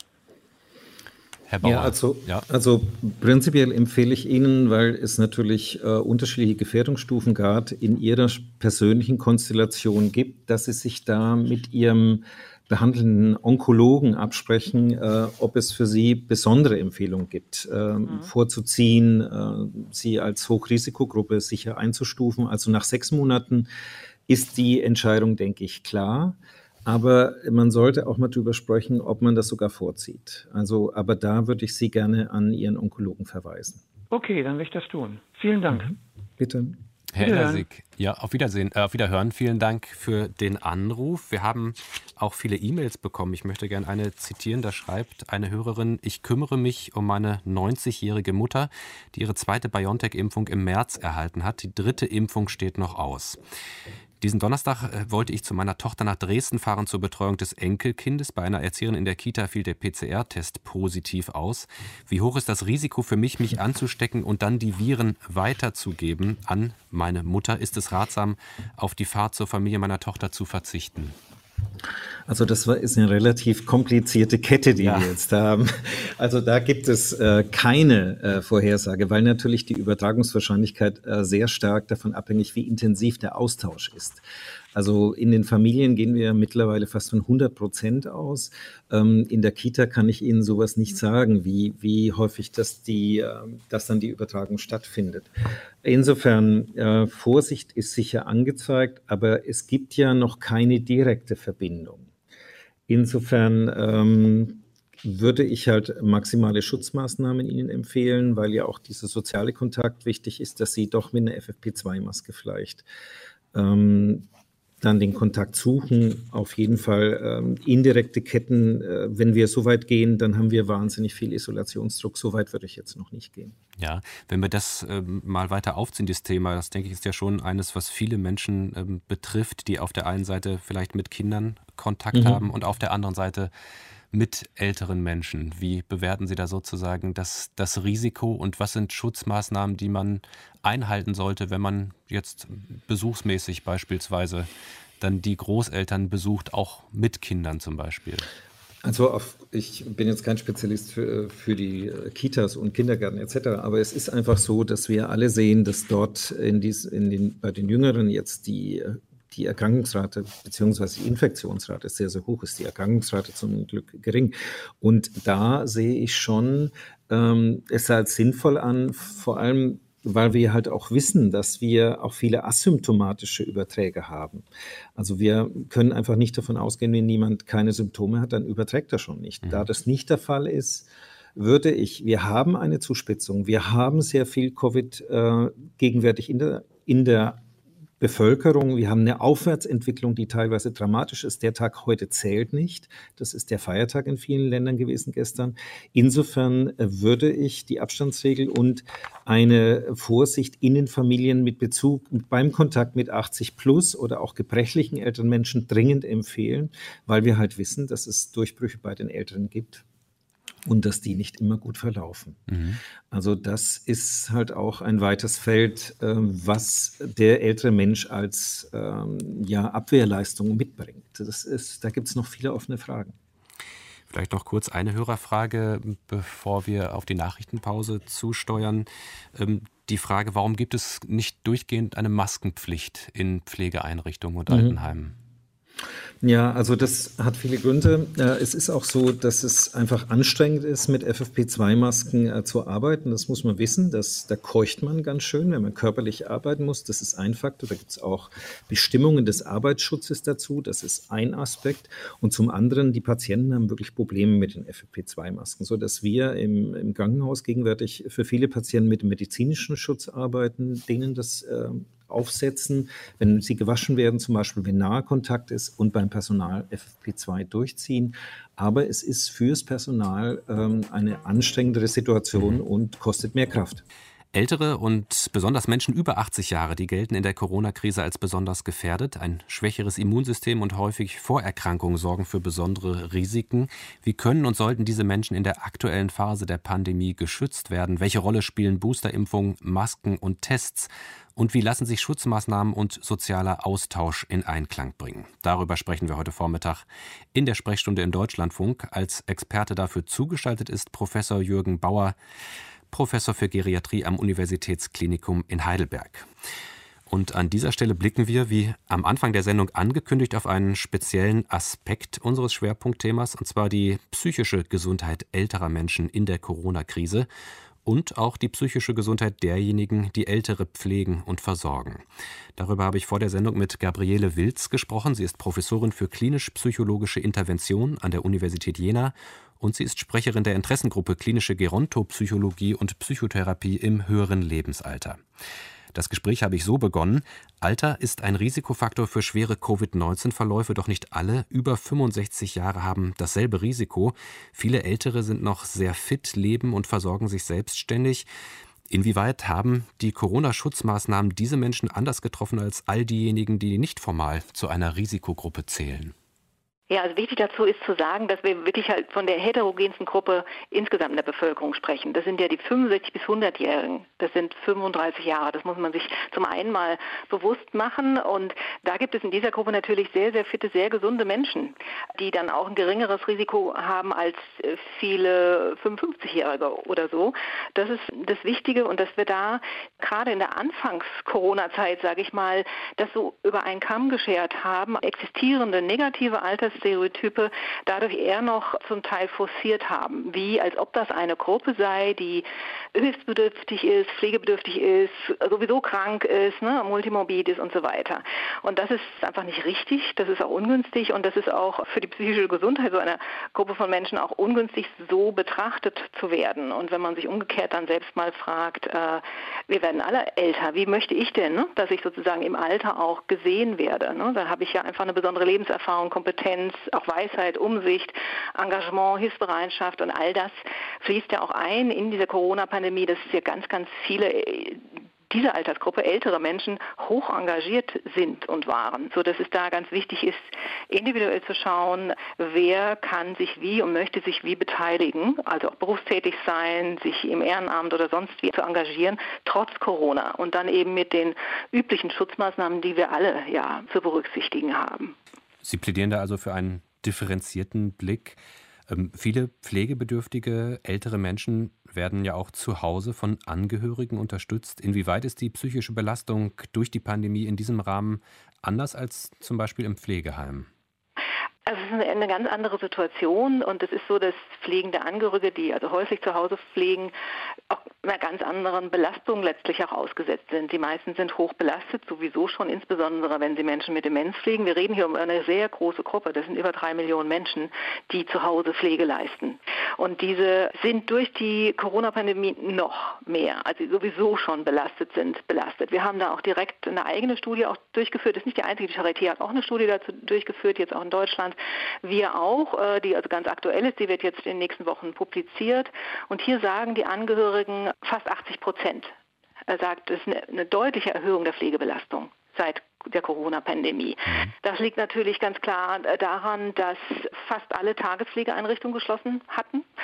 Herr Bauer. Ja, also, Ja. also prinzipiell empfehle ich Ihnen, weil es natürlich äh, unterschiedliche Gefährdungsstufen gerade in Ihrer persönlichen Konstellation gibt, dass Sie sich da mit Ihrem behandelnden Onkologen absprechen, äh, ob es für Sie besondere Empfehlungen gibt, äh, vorzuziehen, äh, Sie als Hochrisikogruppe sicher einzustufen. Also nach sechs Monaten ist die Entscheidung, denke ich, klar. Aber man sollte auch mal drüber sprechen, ob man das sogar vorzieht. Also, aber da würde ich Sie gerne an Ihren Onkologen verweisen. Okay, dann werde ich das tun. Vielen Dank. Bitte. Herr Wiederhören. Ellersieg, ja, auf Wiedersehen, äh, auf Wiederhören. Vielen Dank für den Anruf. Wir haben auch viele E-Mails bekommen. Ich möchte gerne eine zitieren. Da schreibt eine Hörerin: Ich kümmere mich um meine neunzigjährige Mutter, die ihre zweite BioNTech-Impfung im März erhalten hat. Die dritte Impfung steht noch aus. Diesen Donnerstag äh, wollte ich zu meiner Tochter nach Dresden fahren zur Betreuung des Enkelkindes. Bei einer Erzieherin in der Kita fiel der P C R-Test positiv aus. Wie hoch ist das Risiko für mich, mich anzustecken und dann die Viren weiterzugeben an meine Mutter? Ist es ratsam, auf die Fahrt zur Familie meiner Tochter zu verzichten? Also das war, ist eine relativ komplizierte Kette, die Ja. wir jetzt haben. Also da gibt es äh, keine äh, Vorhersage, weil natürlich die Übertragungswahrscheinlichkeit äh, sehr stark davon abhängig, wie intensiv der Austausch ist. Also in den Familien gehen wir mittlerweile fast von hundert Prozent aus. Ähm, in der Kita kann ich Ihnen sowas nicht sagen, wie, wie häufig das die, äh, dass dann die Übertragung stattfindet. Insofern, äh, Vorsicht ist sicher angezeigt, aber es gibt ja noch keine direkte Verbindung. Insofern ähm, würde ich halt maximale Schutzmaßnahmen Ihnen empfehlen, weil ja auch dieser soziale Kontakt wichtig ist, dass Sie doch mit einer F F P zwei Maske vielleicht ähm, dann den Kontakt suchen. Auf jeden Fall ähm, indirekte Ketten, äh, wenn wir so weit gehen, dann haben wir wahnsinnig viel Isolationsdruck. So weit würde ich jetzt noch nicht gehen. Ja, wenn wir das ähm, mal weiter aufziehen, das Thema, das denke ich ist ja schon eines, was viele Menschen ähm, betrifft, die auf der einen Seite vielleicht mit Kindern Kontakt Mhm. haben und auf der anderen Seite mit älteren Menschen. Wie bewerten Sie da sozusagen das, das Risiko und was sind Schutzmaßnahmen, die man einhalten sollte, wenn man jetzt besuchsmäßig beispielsweise dann die Großeltern besucht, auch mit Kindern zum Beispiel? Also auf, ich bin jetzt kein Spezialist für, für die Kitas und Kindergärten et cetera, aber es ist einfach so, dass wir alle sehen, dass dort in dies, in den, bei den Jüngeren jetzt die, die Erkrankungsrate bzw. die Infektionsrate sehr, sehr hoch ist. Die Erkrankungsrate zum Glück gering. Und da sehe ich schon ähm, es als sinnvoll an, vor allem weil wir halt auch wissen, dass wir auch viele asymptomatische Überträge haben. Also wir können einfach nicht davon ausgehen, wenn jemand keine Symptome hat, dann überträgt er schon nicht. Mhm. Da das nicht der Fall ist, würde ich, wir haben eine Zuspitzung, wir haben sehr viel Covid äh, gegenwärtig in der, in der Bevölkerung. Wir haben eine Aufwärtsentwicklung, die teilweise dramatisch ist. Der Tag heute zählt nicht. Das ist der Feiertag in vielen Ländern gewesen gestern. Insofern würde ich die Abstandsregel und eine Vorsicht in den Familien mit Bezug beim Kontakt mit achtzig plus oder auch gebrechlichen älteren Menschen dringend empfehlen, weil wir halt wissen, dass es Durchbrüche bei den Älteren gibt. und dass die nicht immer gut verlaufen. Mhm. Also das ist halt auch ein weites Feld, äh, was der ältere Mensch als ähm, ja, Abwehrleistung mitbringt. Das ist, da gibt es noch viele offene Fragen. Vielleicht noch kurz eine Hörerfrage, bevor wir auf die Nachrichtenpause zusteuern. Ähm, die Frage, warum gibt es nicht durchgehend eine Maskenpflicht in Pflegeeinrichtungen und mhm. Altenheimen? Ja, also das hat viele Gründe. Es ist auch so, dass es einfach anstrengend ist, mit F F P zwei Masken zu arbeiten. Das muss man wissen. Das, da keucht man ganz schön, wenn man körperlich arbeiten muss. Das ist ein Faktor. Da gibt es auch Bestimmungen des Arbeitsschutzes dazu. Das ist ein Aspekt. Und zum anderen, die Patienten haben wirklich Probleme mit den F F P zwei Masken, sodass wir im, im Krankenhaus gegenwärtig für viele Patienten mit dem medizinischen Schutz arbeiten, denen das äh, aufsetzen, wenn sie gewaschen werden, zum Beispiel, wenn naher Kontakt ist und beim Personal F F P zwei durchziehen. Aber es ist fürs Personal ähm, eine anstrengendere Situation und kostet mehr Kraft. Ältere und besonders Menschen über achtzig Jahre, die gelten in der Corona-Krise als besonders gefährdet. Ein schwächeres Immunsystem und häufig Vorerkrankungen sorgen für besondere Risiken. Wie können und sollten diese Menschen in der aktuellen Phase der Pandemie geschützt werden? Welche Rolle spielen Boosterimpfungen, Masken und Tests? Und wie lassen sich Schutzmaßnahmen und sozialer Austausch in Einklang bringen? Darüber sprechen wir heute Vormittag in der Sprechstunde im Deutschlandfunk. Als Experte dafür zugeschaltet ist Professor Jürgen Bauer, Professor für Geriatrie am Universitätsklinikum in Heidelberg. Und an dieser Stelle blicken wir, wie am Anfang der Sendung angekündigt, auf einen speziellen Aspekt unseres Schwerpunktthemas, und zwar die psychische Gesundheit älterer Menschen in der Corona-Krise und auch die psychische Gesundheit derjenigen, die Ältere pflegen und versorgen. Darüber habe ich vor der Sendung mit Gabriele Wilz gesprochen. Sie ist Professorin für klinisch-psychologische Intervention an der Universität Jena und sie ist Sprecherin der Interessengruppe Klinische Gerontopsychologie und Psychotherapie im höheren Lebensalter. Das Gespräch habe ich so begonnen: Alter ist ein Risikofaktor für schwere Covid neunzehn Verläufe, doch nicht alle über fünfundsechzig Jahre haben dasselbe Risiko. Viele Ältere sind noch sehr fit, leben und versorgen sich selbstständig. Inwieweit haben die Corona-Schutzmaßnahmen diese Menschen anders getroffen als all diejenigen, die nicht formal zu einer Risikogruppe zählen? Ja, also wichtig dazu ist zu sagen, dass wir wirklich halt von der heterogensten Gruppe insgesamt in der Bevölkerung sprechen. Das sind ja die fünfundsechzig bis hundertjährigen. Das sind fünfunddreißig Jahre. Das muss man sich zum einen mal bewusst machen. Und da gibt es in dieser Gruppe natürlich sehr, sehr fitte, sehr gesunde Menschen, die dann auch ein geringeres Risiko haben als viele fünfundfünfzigjährige oder so. Das ist das Wichtige, und dass wir da gerade in der Anfangs-Corona-Zeit, sage ich mal, das so über einen Kamm geschert haben, existierende negative Alters Stereotype dadurch eher noch zum Teil forciert haben, wie als ob das eine Gruppe sei, die hilfsbedürftig ist, pflegebedürftig ist, sowieso krank ist, ne, multimorbid ist und so weiter. Und das ist einfach nicht richtig, das ist auch ungünstig, und das ist auch für die psychische Gesundheit so einer Gruppe von Menschen auch ungünstig, so betrachtet zu werden. Und wenn man sich umgekehrt dann selbst mal fragt, äh, wir werden alle älter, wie möchte ich denn, ne, dass ich sozusagen im Alter auch gesehen werde? Ne? Da habe ich ja einfach eine besondere Lebenserfahrung, Kompetenz, auch Weisheit, Umsicht, Engagement, Hilfsbereitschaft, und all das fließt ja auch ein in diese Corona-Pandemie, dass ja ganz, ganz viele dieser Altersgruppe, ältere Menschen, hoch engagiert sind und waren, so dass es da ganz wichtig ist, individuell zu schauen, wer kann sich wie und möchte sich wie beteiligen, also auch berufstätig sein, sich im Ehrenamt oder sonst wie zu engagieren, trotz Corona, und dann eben mit den üblichen Schutzmaßnahmen, die wir alle ja zu berücksichtigen haben. Sie plädieren da also für einen differenzierten Blick. Ähm, viele pflegebedürftige ältere Menschen werden ja auch zu Hause von Angehörigen unterstützt. Inwieweit ist die psychische Belastung durch die Pandemie in diesem Rahmen anders als zum Beispiel im Pflegeheim? Also es ist eine ganz andere Situation, und es ist so, dass pflegende Angehörige, die also häufig zu Hause pflegen, auch einer ganz anderen Belastung letztlich auch ausgesetzt sind. Die meisten sind hoch belastet, sowieso schon, insbesondere wenn sie Menschen mit Demenz pflegen. Wir reden hier um eine sehr große Gruppe, das sind über drei Millionen Menschen, die zu Hause Pflege leisten. Und diese sind durch die Corona-Pandemie noch mehr, als sie sowieso schon belastet sind, belastet. Wir haben da auch direkt eine eigene Studie auch durchgeführt, das ist nicht die einzige, die Charité hat auch eine Studie dazu durchgeführt, jetzt auch in Deutschland. Wir auch, die also ganz aktuell ist, die wird jetzt in den nächsten Wochen publiziert. Und hier sagen die Angehörigen, fast achtzig Prozent sagt, es ist eine, eine deutliche Erhöhung der Pflegebelastung seit der Corona-Pandemie. Mhm. Das liegt natürlich ganz klar daran, dass fast alle Tagespflegeeinrichtungen geschlossen hatten.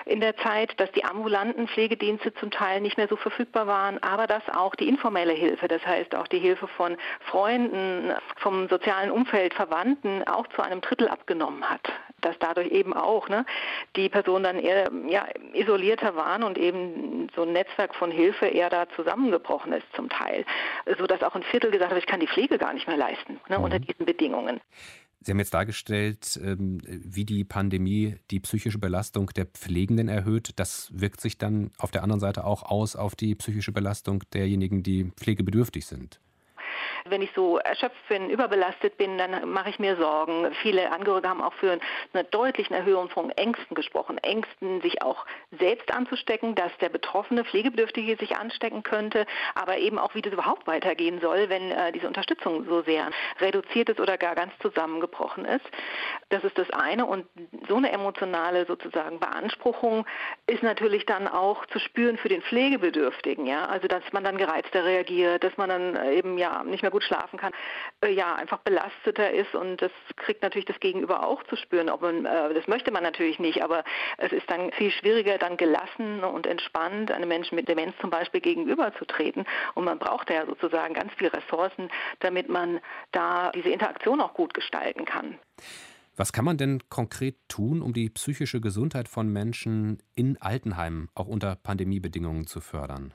in der Zeit, dass die ambulanten Pflegedienste zum Teil nicht mehr so verfügbar waren, aber dass auch die informelle Hilfe, das heißt auch die Hilfe von Freunden, vom sozialen Umfeld, Verwandten auch zu einem Drittel abgenommen hat. Dass dadurch eben auch ne, die Personen dann eher ja, isolierter waren und eben so ein Netzwerk von Hilfe eher da zusammengebrochen ist zum Teil, sodass auch ein Viertel gesagt hat, ich kann die Pflege gar nicht mehr leisten ne, mhm. unter diesen Bedingungen. Sie haben jetzt dargestellt, wie die Pandemie die psychische Belastung der Pflegenden erhöht. Das wirkt sich dann auf der anderen Seite auch aus auf die psychische Belastung derjenigen, die pflegebedürftig sind. Wenn ich so erschöpft bin, überbelastet bin, dann mache ich mir Sorgen. Viele Angehörige haben auch für eine deutliche Erhöhung von Ängsten gesprochen. Ängsten, sich auch selbst anzustecken, dass der betroffene Pflegebedürftige sich anstecken könnte, aber eben auch, wie das überhaupt weitergehen soll, wenn äh, diese Unterstützung so sehr reduziert ist oder gar ganz zusammengebrochen ist. Das ist das eine. Und so eine emotionale sozusagen Beanspruchung ist natürlich dann auch zu spüren für den Pflegebedürftigen. Ja? Also, dass man dann gereizter reagiert, dass man dann eben ja nicht mehr gut schlafen kann, äh, ja, einfach belasteter ist und das kriegt natürlich das Gegenüber auch zu spüren. Ob man, äh, das möchte man natürlich nicht, aber es ist dann viel schwieriger, dann gelassen und entspannt einem Menschen mit Demenz zum Beispiel gegenüberzutreten und man braucht ja sozusagen ganz viele Ressourcen, damit man da diese Interaktion auch gut gestalten kann. Was kann man denn konkret tun, um die psychische Gesundheit von Menschen in Altenheimen auch unter Pandemiebedingungen zu fördern?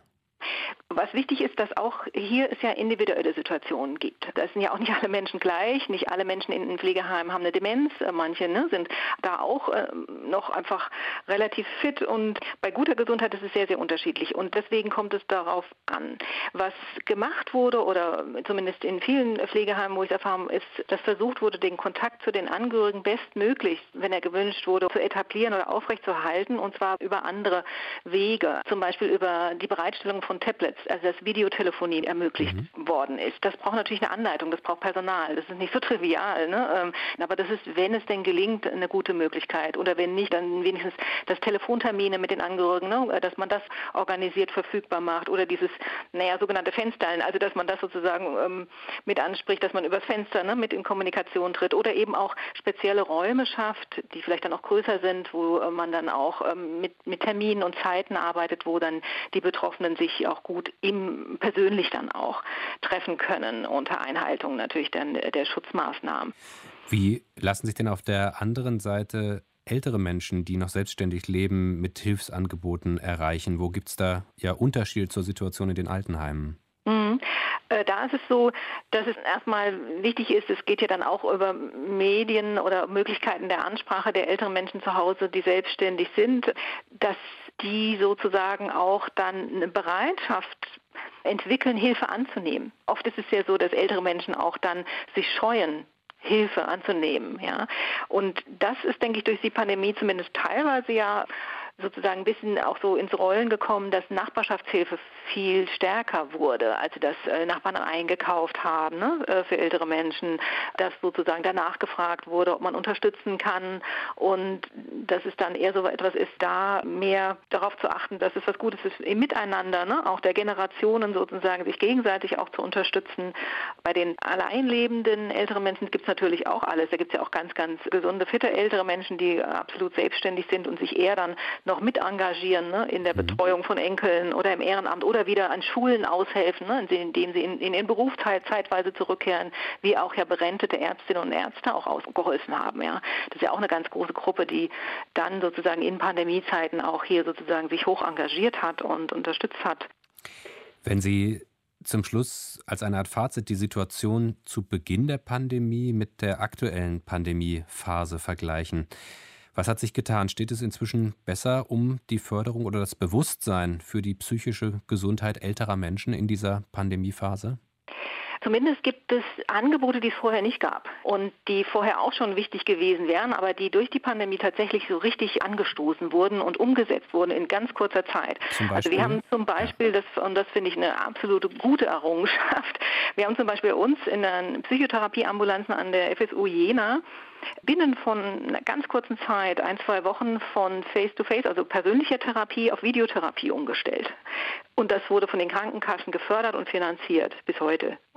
Was wichtig ist, dass auch hier es ja individuelle Situationen gibt. Da sind ja auch nicht alle Menschen gleich, nicht alle Menschen in den Pflegeheimen haben eine Demenz, manche ne, sind da auch äh, noch einfach relativ fit und bei guter Gesundheit ist es sehr, sehr unterschiedlich und deswegen kommt es darauf an. Was gemacht wurde oder zumindest in vielen Pflegeheimen, wo ich es erfahren habe, ist, dass versucht wurde, den Kontakt zu den Angehörigen bestmöglich, wenn er gewünscht wurde, zu etablieren oder aufrechtzuerhalten und zwar über andere Wege, zum Beispiel über die Bereitstellung von Tablets, also dass Videotelefonie ermöglicht mhm. worden ist. Das braucht natürlich eine Anleitung, das braucht Personal. Das ist nicht so trivial, ne? Aber das ist, wenn es denn gelingt, eine gute Möglichkeit. Oder wenn nicht, dann wenigstens das Telefontermine mit den Angehörigen, ne? Dass man das organisiert verfügbar macht. Oder dieses, naja, sogenannte Fensterlen, also dass man das sozusagen ähm, mit anspricht, dass man übers Fenster ne, mit in Kommunikation tritt. Oder eben auch spezielle Räume schafft, die vielleicht dann auch größer sind, wo äh, man dann auch ähm, mit, mit Terminen und Zeiten arbeitet, wo dann die Betroffenen sich auch gut im persönlich dann auch treffen können, unter Einhaltung natürlich dann der Schutzmaßnahmen. Wie lassen sich denn auf der anderen Seite ältere Menschen, die noch selbstständig leben, mit Hilfsangeboten erreichen? Wo gibt es da ja Unterschiede zur Situation in den Altenheimen? Mhm. Da ist es so, dass es erstmal wichtig ist, es geht ja dann auch über Medien oder Möglichkeiten der Ansprache der älteren Menschen zu Hause, die selbstständig sind, dass die sozusagen auch dann eine Bereitschaft entwickeln, Hilfe anzunehmen. Oft ist es ja so, dass ältere Menschen auch dann sich scheuen, Hilfe anzunehmen. Ja. Und das ist, denke ich, durch die Pandemie zumindest teilweise ja sozusagen ein bisschen auch so ins Rollen gekommen, dass Nachbarschaftshilfe viel stärker wurde, also dass äh, Nachbarn eingekauft haben ne, äh, für ältere Menschen, dass sozusagen danach gefragt wurde, ob man unterstützen kann und dass es dann eher so etwas ist, da mehr darauf zu achten, dass es was Gutes ist im Miteinander, ne, auch der Generationen sozusagen, sich gegenseitig auch zu unterstützen. Bei den alleinlebenden älteren Menschen gibt es natürlich auch alles. Da gibt es ja auch ganz, ganz gesunde, fitte ältere Menschen, die absolut selbstständig sind und sich eher dann noch mit engagieren ne, in der Betreuung von Enkeln oder im Ehrenamt oder wieder an Schulen aushelfen, ne, indem sie in, in ihren Beruf zeitweise zurückkehren, wie auch ja berentete Ärztinnen und Ärzte auch ausgeholfen haben. Ja. Das ist ja auch eine ganz große Gruppe, die dann sozusagen in Pandemiezeiten auch hier sozusagen sich hoch engagiert hat und unterstützt hat. Wenn Sie zum Schluss als eine Art Fazit die Situation zu Beginn der Pandemie mit der aktuellen Pandemiephase vergleichen, was hat sich getan? Steht es inzwischen besser um die Förderung oder das Bewusstsein für die psychische Gesundheit älterer Menschen in dieser Pandemiephase? Zumindest gibt es Angebote, die es vorher nicht gab und die vorher auch schon wichtig gewesen wären, aber die durch die Pandemie tatsächlich so richtig angestoßen wurden und umgesetzt wurden in ganz kurzer Zeit. Also wir haben zum Beispiel, das, und das finde ich eine absolute gute Errungenschaft, wir haben zum Beispiel uns in den Psychotherapieambulanzen an der F S U Jena binnen von einer ganz kurzen Zeit, ein, zwei Wochen von Face-to-Face, also persönlicher Therapie auf Videotherapie umgestellt. Und das wurde von den Krankenkassen gefördert und finanziert bis heute.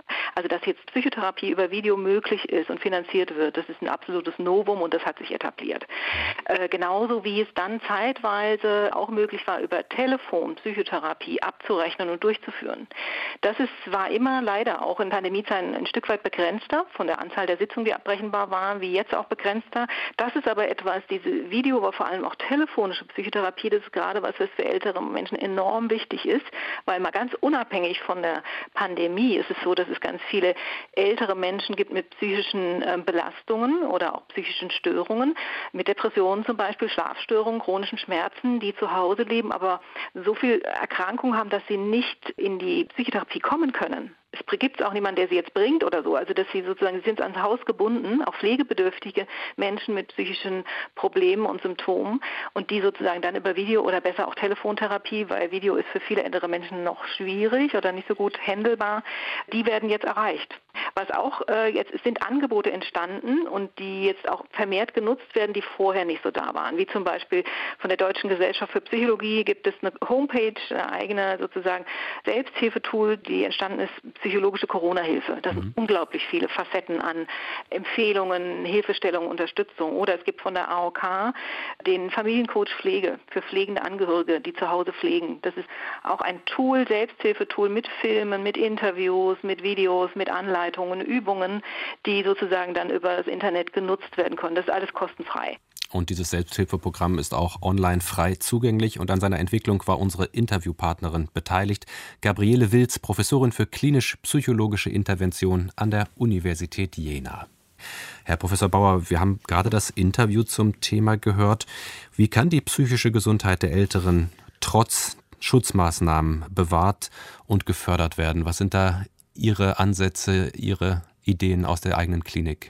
Also dass jetzt Psychotherapie über Video möglich ist und finanziert wird, das ist ein absolutes Novum und das hat sich etabliert. Äh, genauso wie es dann zeitweise auch möglich war, über Telefon Psychotherapie abzurechnen und durchzuführen. Das ist, war immer leider auch in Pandemiezeiten ein Stück weit begrenzter, von der Anzahl der Sitzungen, die abbrechenbar waren, wie jetzt auch begrenzter. Das ist aber etwas, diese Video, aber vor allem auch telefonische Psychotherapie, das ist gerade was, was für ältere Menschen enorm wichtig ist, weil mal ganz unabhängig von der Pandemie ist es so, dass es ganz viele ältere Menschen gibt mit psychischen äh, Belastungen oder auch psychischen Störungen, mit Depressionen zum Beispiel, Schlafstörungen, chronischen Schmerzen, die zu Hause leben, aber so viel Erkrankung haben, dass sie nicht in die Psychotherapie kommen können. Es gibt auch niemanden, der sie jetzt bringt oder so. Also dass sie sozusagen, sie sind ans Haus gebunden, auch pflegebedürftige Menschen mit psychischen Problemen und Symptomen und die sozusagen dann über Video oder besser auch Telefontherapie, weil Video ist für viele ältere Menschen noch schwierig oder nicht so gut handelbar, die werden jetzt erreicht. Was auch äh, jetzt es sind Angebote entstanden und die jetzt auch vermehrt genutzt werden, die vorher nicht so da waren. Wie zum Beispiel von der Deutschen Gesellschaft für Psychologie gibt es eine Homepage, eine eigene sozusagen Selbsthilfetool, die entstanden ist, psychologische Corona-Hilfe. Das mhm. sind unglaublich viele Facetten an Empfehlungen, Hilfestellungen, Unterstützung. Oder es gibt von der A O K den Familiencoach Pflege für pflegende Angehörige, die zu Hause pflegen. Das ist auch ein Tool, Selbsthilfetool mit Filmen, mit Interviews, mit Videos, mit Anleitungen, Übungen, die sozusagen dann über das Internet genutzt werden können. Das ist alles kostenfrei. Und dieses Selbsthilfeprogramm ist auch online frei zugänglich und an seiner Entwicklung war unsere Interviewpartnerin beteiligt. Gabriele Wilz, Professorin für klinisch-psychologische Intervention an der Universität Jena. Herr Professor Bauer, wir haben gerade das Interview zum Thema gehört. Wie kann die psychische Gesundheit der Älteren trotz Schutzmaßnahmen bewahrt und gefördert werden? Was sind da Ihre Ansätze, Ihre Ideen aus der eigenen Klinik?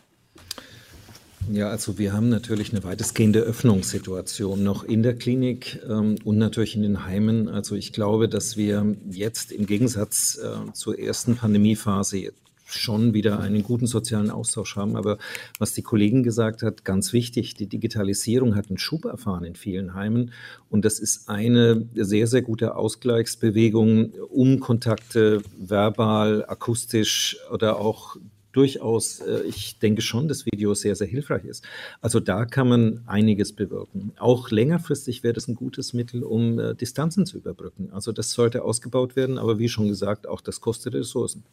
Ja, also wir haben natürlich eine weitestgehende Öffnungssituation noch in der Klinik ähm, und natürlich in den Heimen. Also ich glaube, dass wir jetzt im Gegensatz äh, zur ersten Pandemiephase schon wieder einen guten sozialen Austausch haben. Aber was die Kollegin gesagt hat, ganz wichtig, die Digitalisierung hat einen Schub erfahren in vielen Heimen. Und das ist eine sehr, sehr gute Ausgleichsbewegung, um Kontakte verbal, akustisch oder auch durchaus, ich denke schon, dass Video sehr, sehr hilfreich ist. Also da kann man einiges bewirken. Auch längerfristig wäre das ein gutes Mittel, um äh, Distanzen zu überbrücken. Also das sollte ausgebaut werden, aber wie schon gesagt, auch das kostet Ressourcen.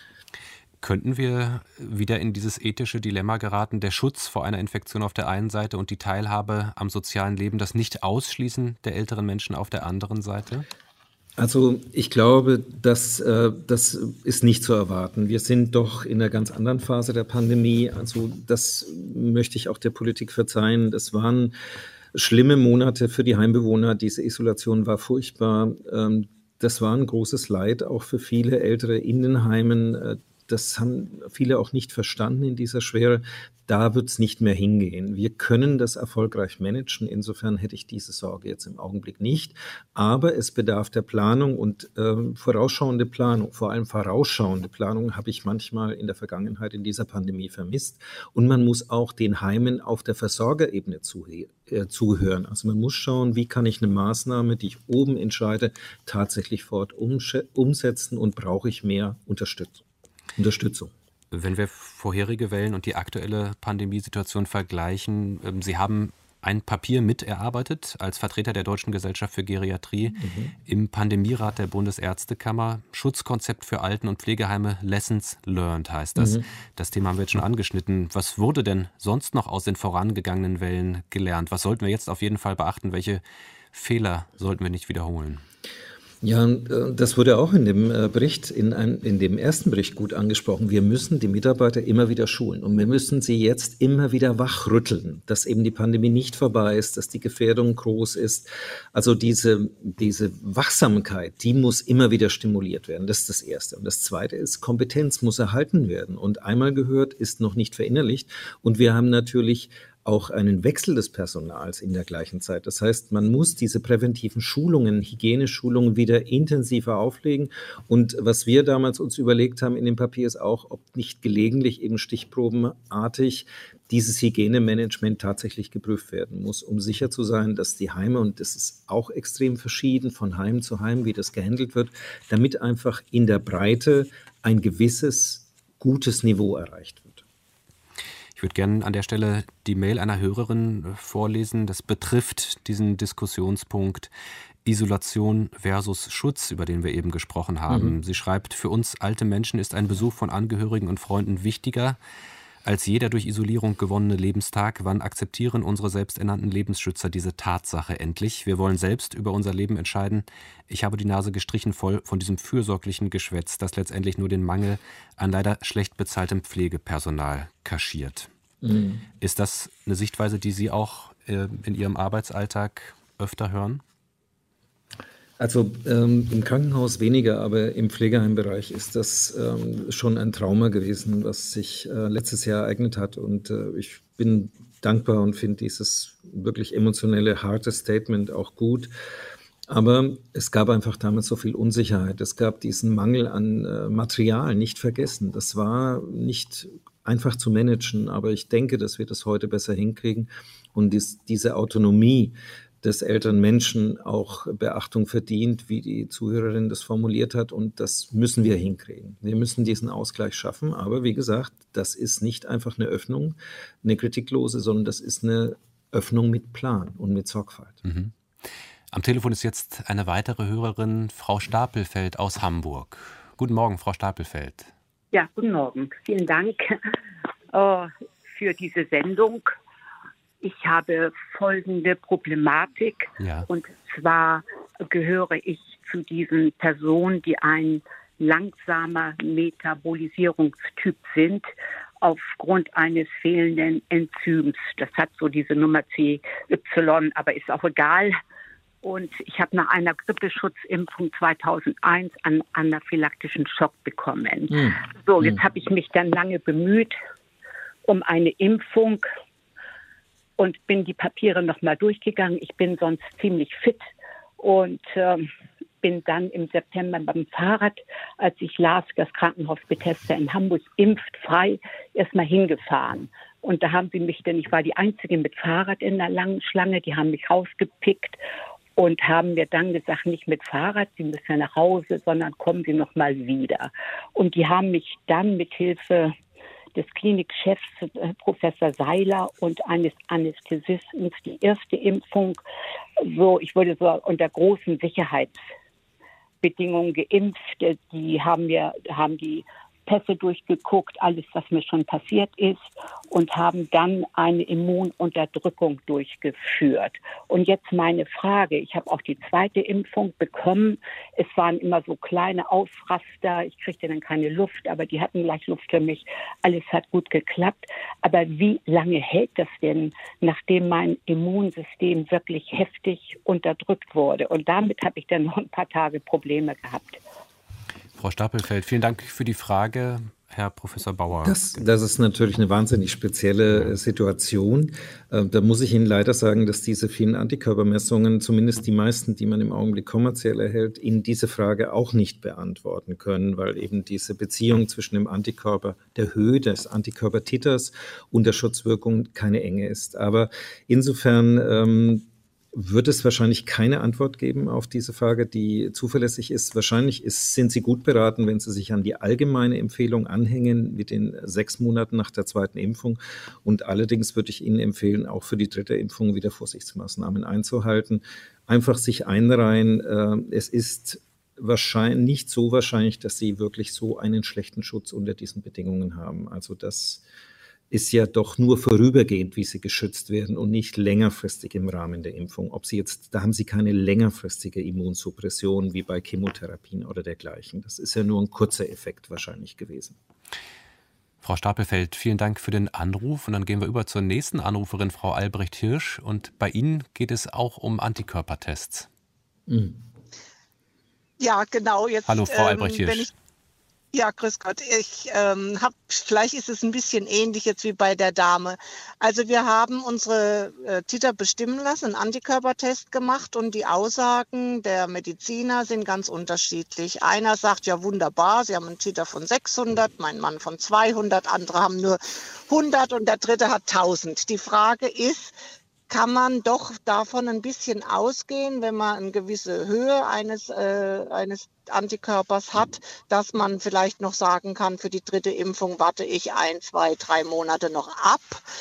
Könnten wir wieder in dieses ethische Dilemma geraten, der Schutz vor einer Infektion auf der einen Seite und die Teilhabe am sozialen Leben, das Nicht-Ausschließen der älteren Menschen auf der anderen Seite? Also ich glaube, dass, äh, das ist nicht zu erwarten. Wir sind doch in einer ganz anderen Phase der Pandemie. Also das möchte ich auch der Politik verzeihen. Das waren schlimme Monate für die Heimbewohner. Diese Isolation war furchtbar. Ähm, das war ein großes Leid auch für viele Ältere in den Heimen. Äh, Das haben viele auch nicht verstanden in dieser Schwere. Da wird es nicht mehr hingehen. Wir können das erfolgreich managen. Insofern hätte ich diese Sorge jetzt im Augenblick nicht. Aber es bedarf der Planung und äh, vorausschauende Planung, vor allem vorausschauende Planung habe ich manchmal in der Vergangenheit in dieser Pandemie vermisst. Und man muss auch den Heimen auf der Versorgerebene zuhe- äh, zuhören. Also man muss schauen, wie kann ich eine Maßnahme, die ich oben entscheide, tatsächlich fort umsch- umsetzen und brauche ich mehr Unterstützung. Unterstützung. Wenn wir vorherige Wellen und die aktuelle Pandemiesituation vergleichen, Sie haben ein Papier mit erarbeitet als Vertreter der Deutschen Gesellschaft für Geriatrie mhm. im Pandemierat der Bundesärztekammer. Schutzkonzept für Alten- und Pflegeheime, Lessons Learned heißt das. Mhm. Das Thema haben wir jetzt schon angeschnitten. Was wurde denn sonst noch aus den vorangegangenen Wellen gelernt? Was sollten wir jetzt auf jeden Fall beachten? Welche Fehler sollten wir nicht wiederholen? Ja, das wurde auch in dem Bericht, in, einem, in dem ersten Bericht gut angesprochen. Wir müssen die Mitarbeiter immer wieder schulen und wir müssen sie jetzt immer wieder wachrütteln, dass eben die Pandemie nicht vorbei ist, dass die Gefährdung groß ist. Also diese, diese Wachsamkeit, die muss immer wieder stimuliert werden. Das ist das Erste. Und das Zweite ist, Kompetenz muss erhalten werden. Und einmal gehört, ist noch nicht verinnerlicht. Und wir haben natürlich auch einen Wechsel des Personals in der gleichen Zeit. Das heißt, man muss diese präventiven Schulungen, Hygieneschulungen wieder intensiver auflegen. Und was wir damals uns überlegt haben in dem Papier ist auch, ob nicht gelegentlich eben stichprobenartig dieses Hygienemanagement tatsächlich geprüft werden muss, um sicher zu sein, dass die Heime, und das ist auch extrem verschieden von Heim zu Heim, wie das gehandelt wird, damit einfach in der Breite ein gewisses gutes Niveau erreicht wird. Ich würde gerne an der Stelle die Mail einer Hörerin vorlesen. Das betrifft diesen Diskussionspunkt Isolation versus Schutz, über den wir eben gesprochen haben. Mhm. Sie schreibt, für uns alte Menschen ist ein Besuch von Angehörigen und Freunden wichtiger als jeder durch Isolierung gewonnene Lebenstag. Wann akzeptieren unsere selbsternannten Lebensschützer diese Tatsache endlich? Wir wollen selbst über unser Leben entscheiden. Ich habe die Nase gestrichen voll von diesem fürsorglichen Geschwätz, das letztendlich nur den Mangel an leider schlecht bezahltem Pflegepersonal kaschiert. Mhm. Ist das eine Sichtweise, die Sie auch äh, in Ihrem Arbeitsalltag öfter hören? Also ähm, im Krankenhaus weniger, aber im Pflegeheimbereich ist das ähm, schon ein Trauma gewesen, was sich äh, letztes Jahr ereignet hat. Und äh, ich bin dankbar und finde dieses wirklich emotionelle, harte Statement auch gut. Aber es gab einfach damals so viel Unsicherheit. Es gab diesen Mangel an äh, Material, nicht vergessen. Das war nicht einfach zu managen, aber ich denke, dass wir das heute besser hinkriegen. Und dies, diese Autonomie des älteren Menschen auch Beachtung verdient, wie die Zuhörerin das formuliert hat. Und das müssen wir hinkriegen. Wir müssen diesen Ausgleich schaffen. Aber wie gesagt, das ist nicht einfach eine Öffnung, eine kritiklose, sondern das ist eine Öffnung mit Plan und mit Sorgfalt. Mhm. Am Telefon ist jetzt eine weitere Hörerin, Frau Stapelfeld aus Hamburg. Guten Morgen, Frau Stapelfeld. Ja, guten Morgen. Vielen Dank äh, für diese Sendung. Ich habe folgende Problematik, ja. Und zwar gehöre ich zu diesen Personen, die ein langsamer Metabolisierungstyp sind, aufgrund eines fehlenden Enzyms. Das hat so diese Nummer C Y, aber ist auch egal. Und ich habe nach einer Grippeschutzimpfung zweitausendeins einen anaphylaktischen Schock bekommen. Mhm. So, jetzt habe ich mich dann lange bemüht um eine Impfung und bin die Papiere nochmal durchgegangen. Ich bin sonst ziemlich fit und ähm, bin dann im September beim Fahrrad, als ich las, das Krankenhaus Bethesda in Hamburg impft frei, erstmal hingefahren. Und da haben sie mich, denn ich war die Einzige mit Fahrrad in der langen Schlange, die haben mich rausgepickt und haben mir dann gesagt, nicht mit Fahrrad, Sie müssen ja nach Hause, sondern kommen Sie noch mal wieder. Und die haben mich dann mit Hilfe des Klinikchefs äh, Professor Seiler und eines Anästhesisten die erste Impfung, so ich wurde so unter großen Sicherheitsbedingungen geimpft. Die haben mir haben die Pässe durchgeguckt, alles, was mir schon passiert ist, und haben dann eine Immununterdrückung durchgeführt. Und jetzt meine Frage, ich habe auch die zweite Impfung bekommen. Es waren immer so kleine Ausraster, ich kriegte dann keine Luft, aber die hatten gleich Luft für mich. Alles hat gut geklappt. Aber wie lange hält das denn, nachdem mein Immunsystem wirklich heftig unterdrückt wurde? Und damit habe ich dann noch ein paar Tage Probleme gehabt. Frau Stapelfeld, vielen Dank für die Frage. Herr Professor Bauer. Das, das ist natürlich eine wahnsinnig spezielle Situation. Da muss ich Ihnen leider sagen, dass diese vielen Antikörpermessungen, zumindest die meisten, die man im Augenblick kommerziell erhält, Ihnen diese Frage auch nicht beantworten können, weil eben diese Beziehung zwischen dem Antikörper, der Höhe des Antikörpertiters und der Schutzwirkung keine enge ist. Aber insofern ähm, wird es wahrscheinlich keine Antwort geben auf diese Frage, die zuverlässig ist. Wahrscheinlich ist, sind Sie gut beraten, wenn Sie sich an die allgemeine Empfehlung anhängen mit den sechs Monaten nach der zweiten Impfung. Und allerdings würde ich Ihnen empfehlen, auch für die dritte Impfung wieder Vorsichtsmaßnahmen einzuhalten. Einfach sich einreihen. Es ist wahrscheinlich nicht so wahrscheinlich, dass Sie wirklich so einen schlechten Schutz unter diesen Bedingungen haben. Also das ist ja doch nur vorübergehend, wie sie geschützt werden und nicht längerfristig im Rahmen der Impfung. Ob sie jetzt, da haben sie keine längerfristige Immunsuppression wie bei Chemotherapien oder dergleichen. Das ist ja nur ein kurzer Effekt wahrscheinlich gewesen. Frau Stapelfeld, vielen Dank für den Anruf. Und dann gehen wir über zur nächsten Anruferin, Frau Albrecht-Hirsch. Und bei Ihnen geht es auch um Antikörpertests. Mhm. Ja, genau. Jetzt, Hallo, Frau ähm, Albrecht-Hirsch. wenn ich Ja, grüß Gott. Ich ähm, habe, vielleicht ist es ein bisschen ähnlich jetzt wie bei der Dame. Also wir haben unsere äh, Titer bestimmen lassen, einen Antikörpertest gemacht und die Aussagen der Mediziner sind ganz unterschiedlich. Einer sagt, ja wunderbar, sie haben einen Titer von sechshundert, mein Mann von zweihundert, andere haben nur hundert und der dritte hat tausend. Die Frage ist, kann man doch davon ein bisschen ausgehen, wenn man eine gewisse Höhe eines, äh, eines Antikörpers hat, dass man vielleicht noch sagen kann, für die dritte Impfung warte ich ein, zwei, drei Monate noch ab.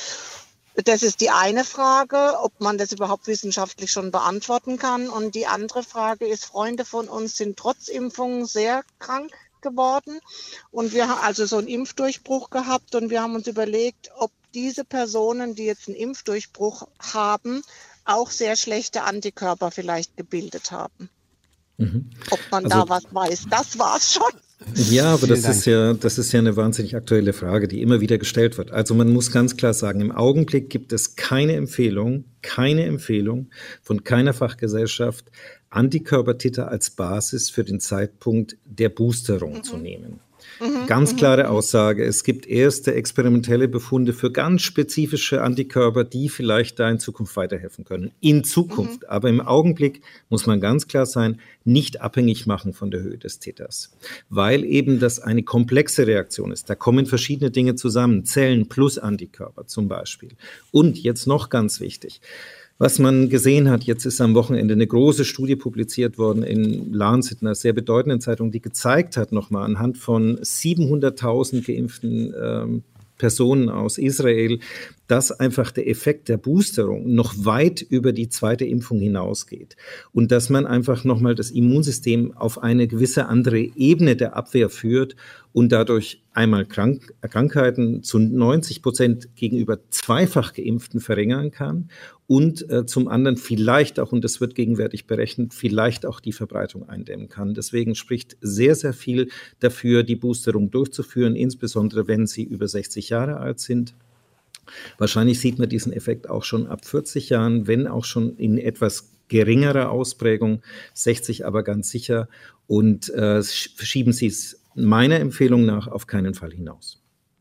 Das ist die eine Frage, ob man das überhaupt wissenschaftlich schon beantworten kann. Und die andere Frage ist, Freunde von uns sind trotz Impfungen sehr krank geworden und wir haben also so einen Impfdurchbruch gehabt und wir haben uns überlegt, ob diese Personen, die jetzt einen Impfdurchbruch haben, auch sehr schlechte Antikörper vielleicht gebildet haben. Mhm. Ob man also, da was weiß, das war's schon. Ja, aber das ist ja, das ist ja eine wahnsinnig aktuelle Frage, die immer wieder gestellt wird. Also man muss ganz klar sagen, im Augenblick gibt es keine Empfehlung, keine Empfehlung von keiner Fachgesellschaft, Antikörpertiter als Basis für den Zeitpunkt der Boosterung mhm. zu nehmen. Mhm, ganz klare Aussage, es gibt erste experimentelle Befunde für ganz spezifische Antikörper, die vielleicht da in Zukunft weiterhelfen können. In Zukunft, mhm. aber im Augenblick muss man ganz klar sein, nicht abhängig machen von der Höhe des Titers. Weil eben das eine komplexe Reaktion ist. Da kommen verschiedene Dinge zusammen, Zellen plus Antikörper zum Beispiel. Und jetzt noch ganz wichtig, was man gesehen hat, jetzt ist am Wochenende eine große Studie publiziert worden in Lancet, einer sehr bedeutenden Zeitung, die gezeigt hat nochmal anhand von siebenhunderttausend geimpften ähm, Personen aus Israel, dass einfach der Effekt der Boosterung noch weit über die zweite Impfung hinausgeht und dass man einfach nochmal das Immunsystem auf eine gewisse andere Ebene der Abwehr führt und dadurch einmal Krank- Krankheiten zu neunzig Prozent gegenüber zweifach Geimpften verringern kann und äh, zum anderen vielleicht auch, und das wird gegenwärtig berechnet, vielleicht auch die Verbreitung eindämmen kann. Deswegen spricht sehr, sehr viel dafür, die Boosterung durchzuführen, insbesondere wenn Sie über sechzig Jahre alt sind. Wahrscheinlich sieht man diesen Effekt auch schon ab vierzig Jahren, wenn auch schon in etwas geringerer Ausprägung, sechzig aber ganz sicher. Und äh, schieben Sie es meiner Empfehlung nach auf keinen Fall hinaus.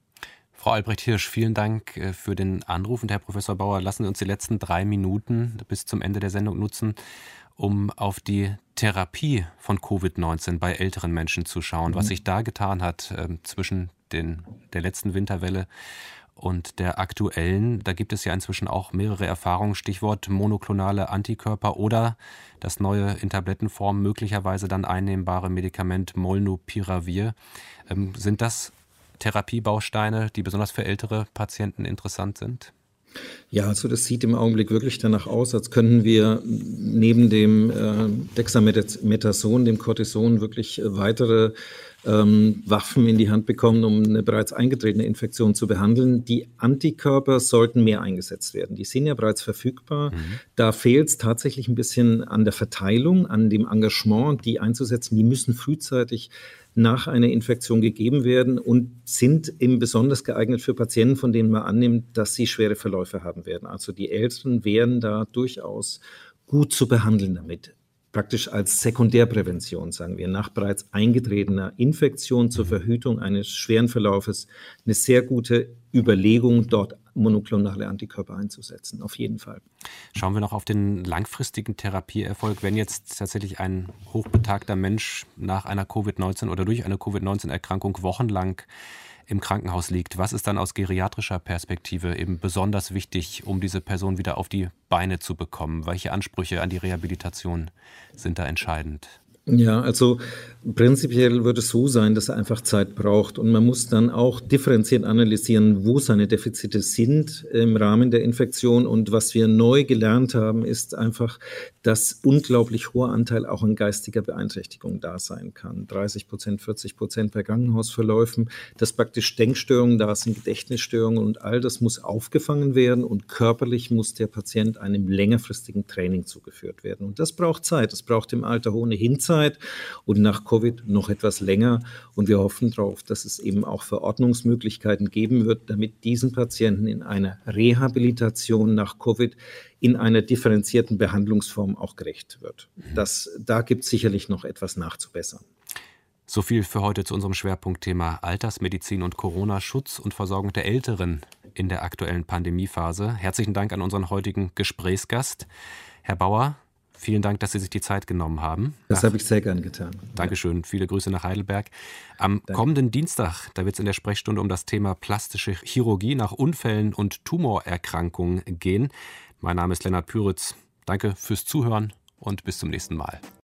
Frau Albrecht-Hirsch, vielen Dank für den Anruf. Und Herr Professor Bauer, lassen Sie uns die letzten drei Minuten bis zum Ende der Sendung nutzen, um auf die Therapie von Covid neunzehn bei älteren Menschen zu schauen, mhm. was sich da getan hat äh, zwischen den, der letzten Winterwelle und der aktuellen. Da gibt es ja inzwischen auch mehrere Erfahrungen, Stichwort monoklonale Antikörper oder das neue in Tablettenform möglicherweise dann einnehmbare Medikament Molnupiravir. Ähm, sind das Therapiebausteine, die besonders für ältere Patienten interessant sind? Ja, also das sieht im Augenblick wirklich danach aus, als könnten wir neben dem äh, Dexamethason, dem Cortison, wirklich weitere ähm, Waffen in die Hand bekommen, um eine bereits eingetretene Infektion zu behandeln. Die Antikörper sollten mehr eingesetzt werden. Die sind ja bereits verfügbar. Mhm. Da fehlt es tatsächlich ein bisschen an der Verteilung, an dem Engagement, die einzusetzen. Die müssen frühzeitig nach einer Infektion gegeben werden und sind eben besonders geeignet für Patienten, von denen man annimmt, dass sie schwere Verläufe haben werden. Also die Älteren wären da durchaus gut zu behandeln damit. Praktisch als Sekundärprävention, sagen wir, nach bereits eingetretener Infektion zur Verhütung eines schweren Verlaufes eine sehr gute Überlegung, dort monoklonale Antikörper einzusetzen, auf jeden Fall. Schauen wir noch auf den langfristigen Therapieerfolg. Wenn jetzt tatsächlich ein hochbetagter Mensch nach einer Covid neunzehn oder durch eine Covid neunzehn Erkrankung wochenlang im Krankenhaus liegt, was ist dann aus geriatrischer Perspektive eben besonders wichtig, um diese Person wieder auf die Beine zu bekommen? Welche Ansprüche an die Rehabilitation sind da entscheidend? Ja, also prinzipiell wird es so sein, dass er einfach Zeit braucht und man muss dann auch differenziert analysieren, wo seine Defizite sind im Rahmen der Infektion. Und was wir neu gelernt haben, ist einfach, dass unglaublich hoher Anteil auch an geistiger Beeinträchtigung da sein kann. dreißig Prozent, vierzig Prozent bei Krankenhausverläufen, dass praktisch Denkstörungen da sind, Gedächtnisstörungen und all das muss aufgefangen werden und körperlich muss der Patient einem längerfristigen Training zugeführt werden. Und das braucht Zeit, das braucht im Alter ohnehin Zeit. Und nach Covid noch etwas länger. Und wir hoffen darauf, dass es eben auch Verordnungsmöglichkeiten geben wird, damit diesen Patienten in einer Rehabilitation nach Covid in einer differenzierten Behandlungsform auch gerecht wird. Das, da gibt es sicherlich noch etwas nachzubessern. So viel für heute zu unserem Schwerpunktthema Altersmedizin und Corona-Schutz und Versorgung der Älteren in der aktuellen Pandemiephase. Herzlichen Dank an unseren heutigen Gesprächsgast, Herr Bauer. Vielen Dank, dass Sie sich die Zeit genommen haben. Das habe ich sehr gern getan. Dankeschön. Viele Grüße nach Heidelberg. Am Danke. kommenden Dienstag, da wird es in der Sprechstunde um das Thema plastische Chirurgie nach Unfällen und Tumorerkrankungen gehen. Mein Name ist Lennart Püritz. Danke fürs Zuhören und bis zum nächsten Mal.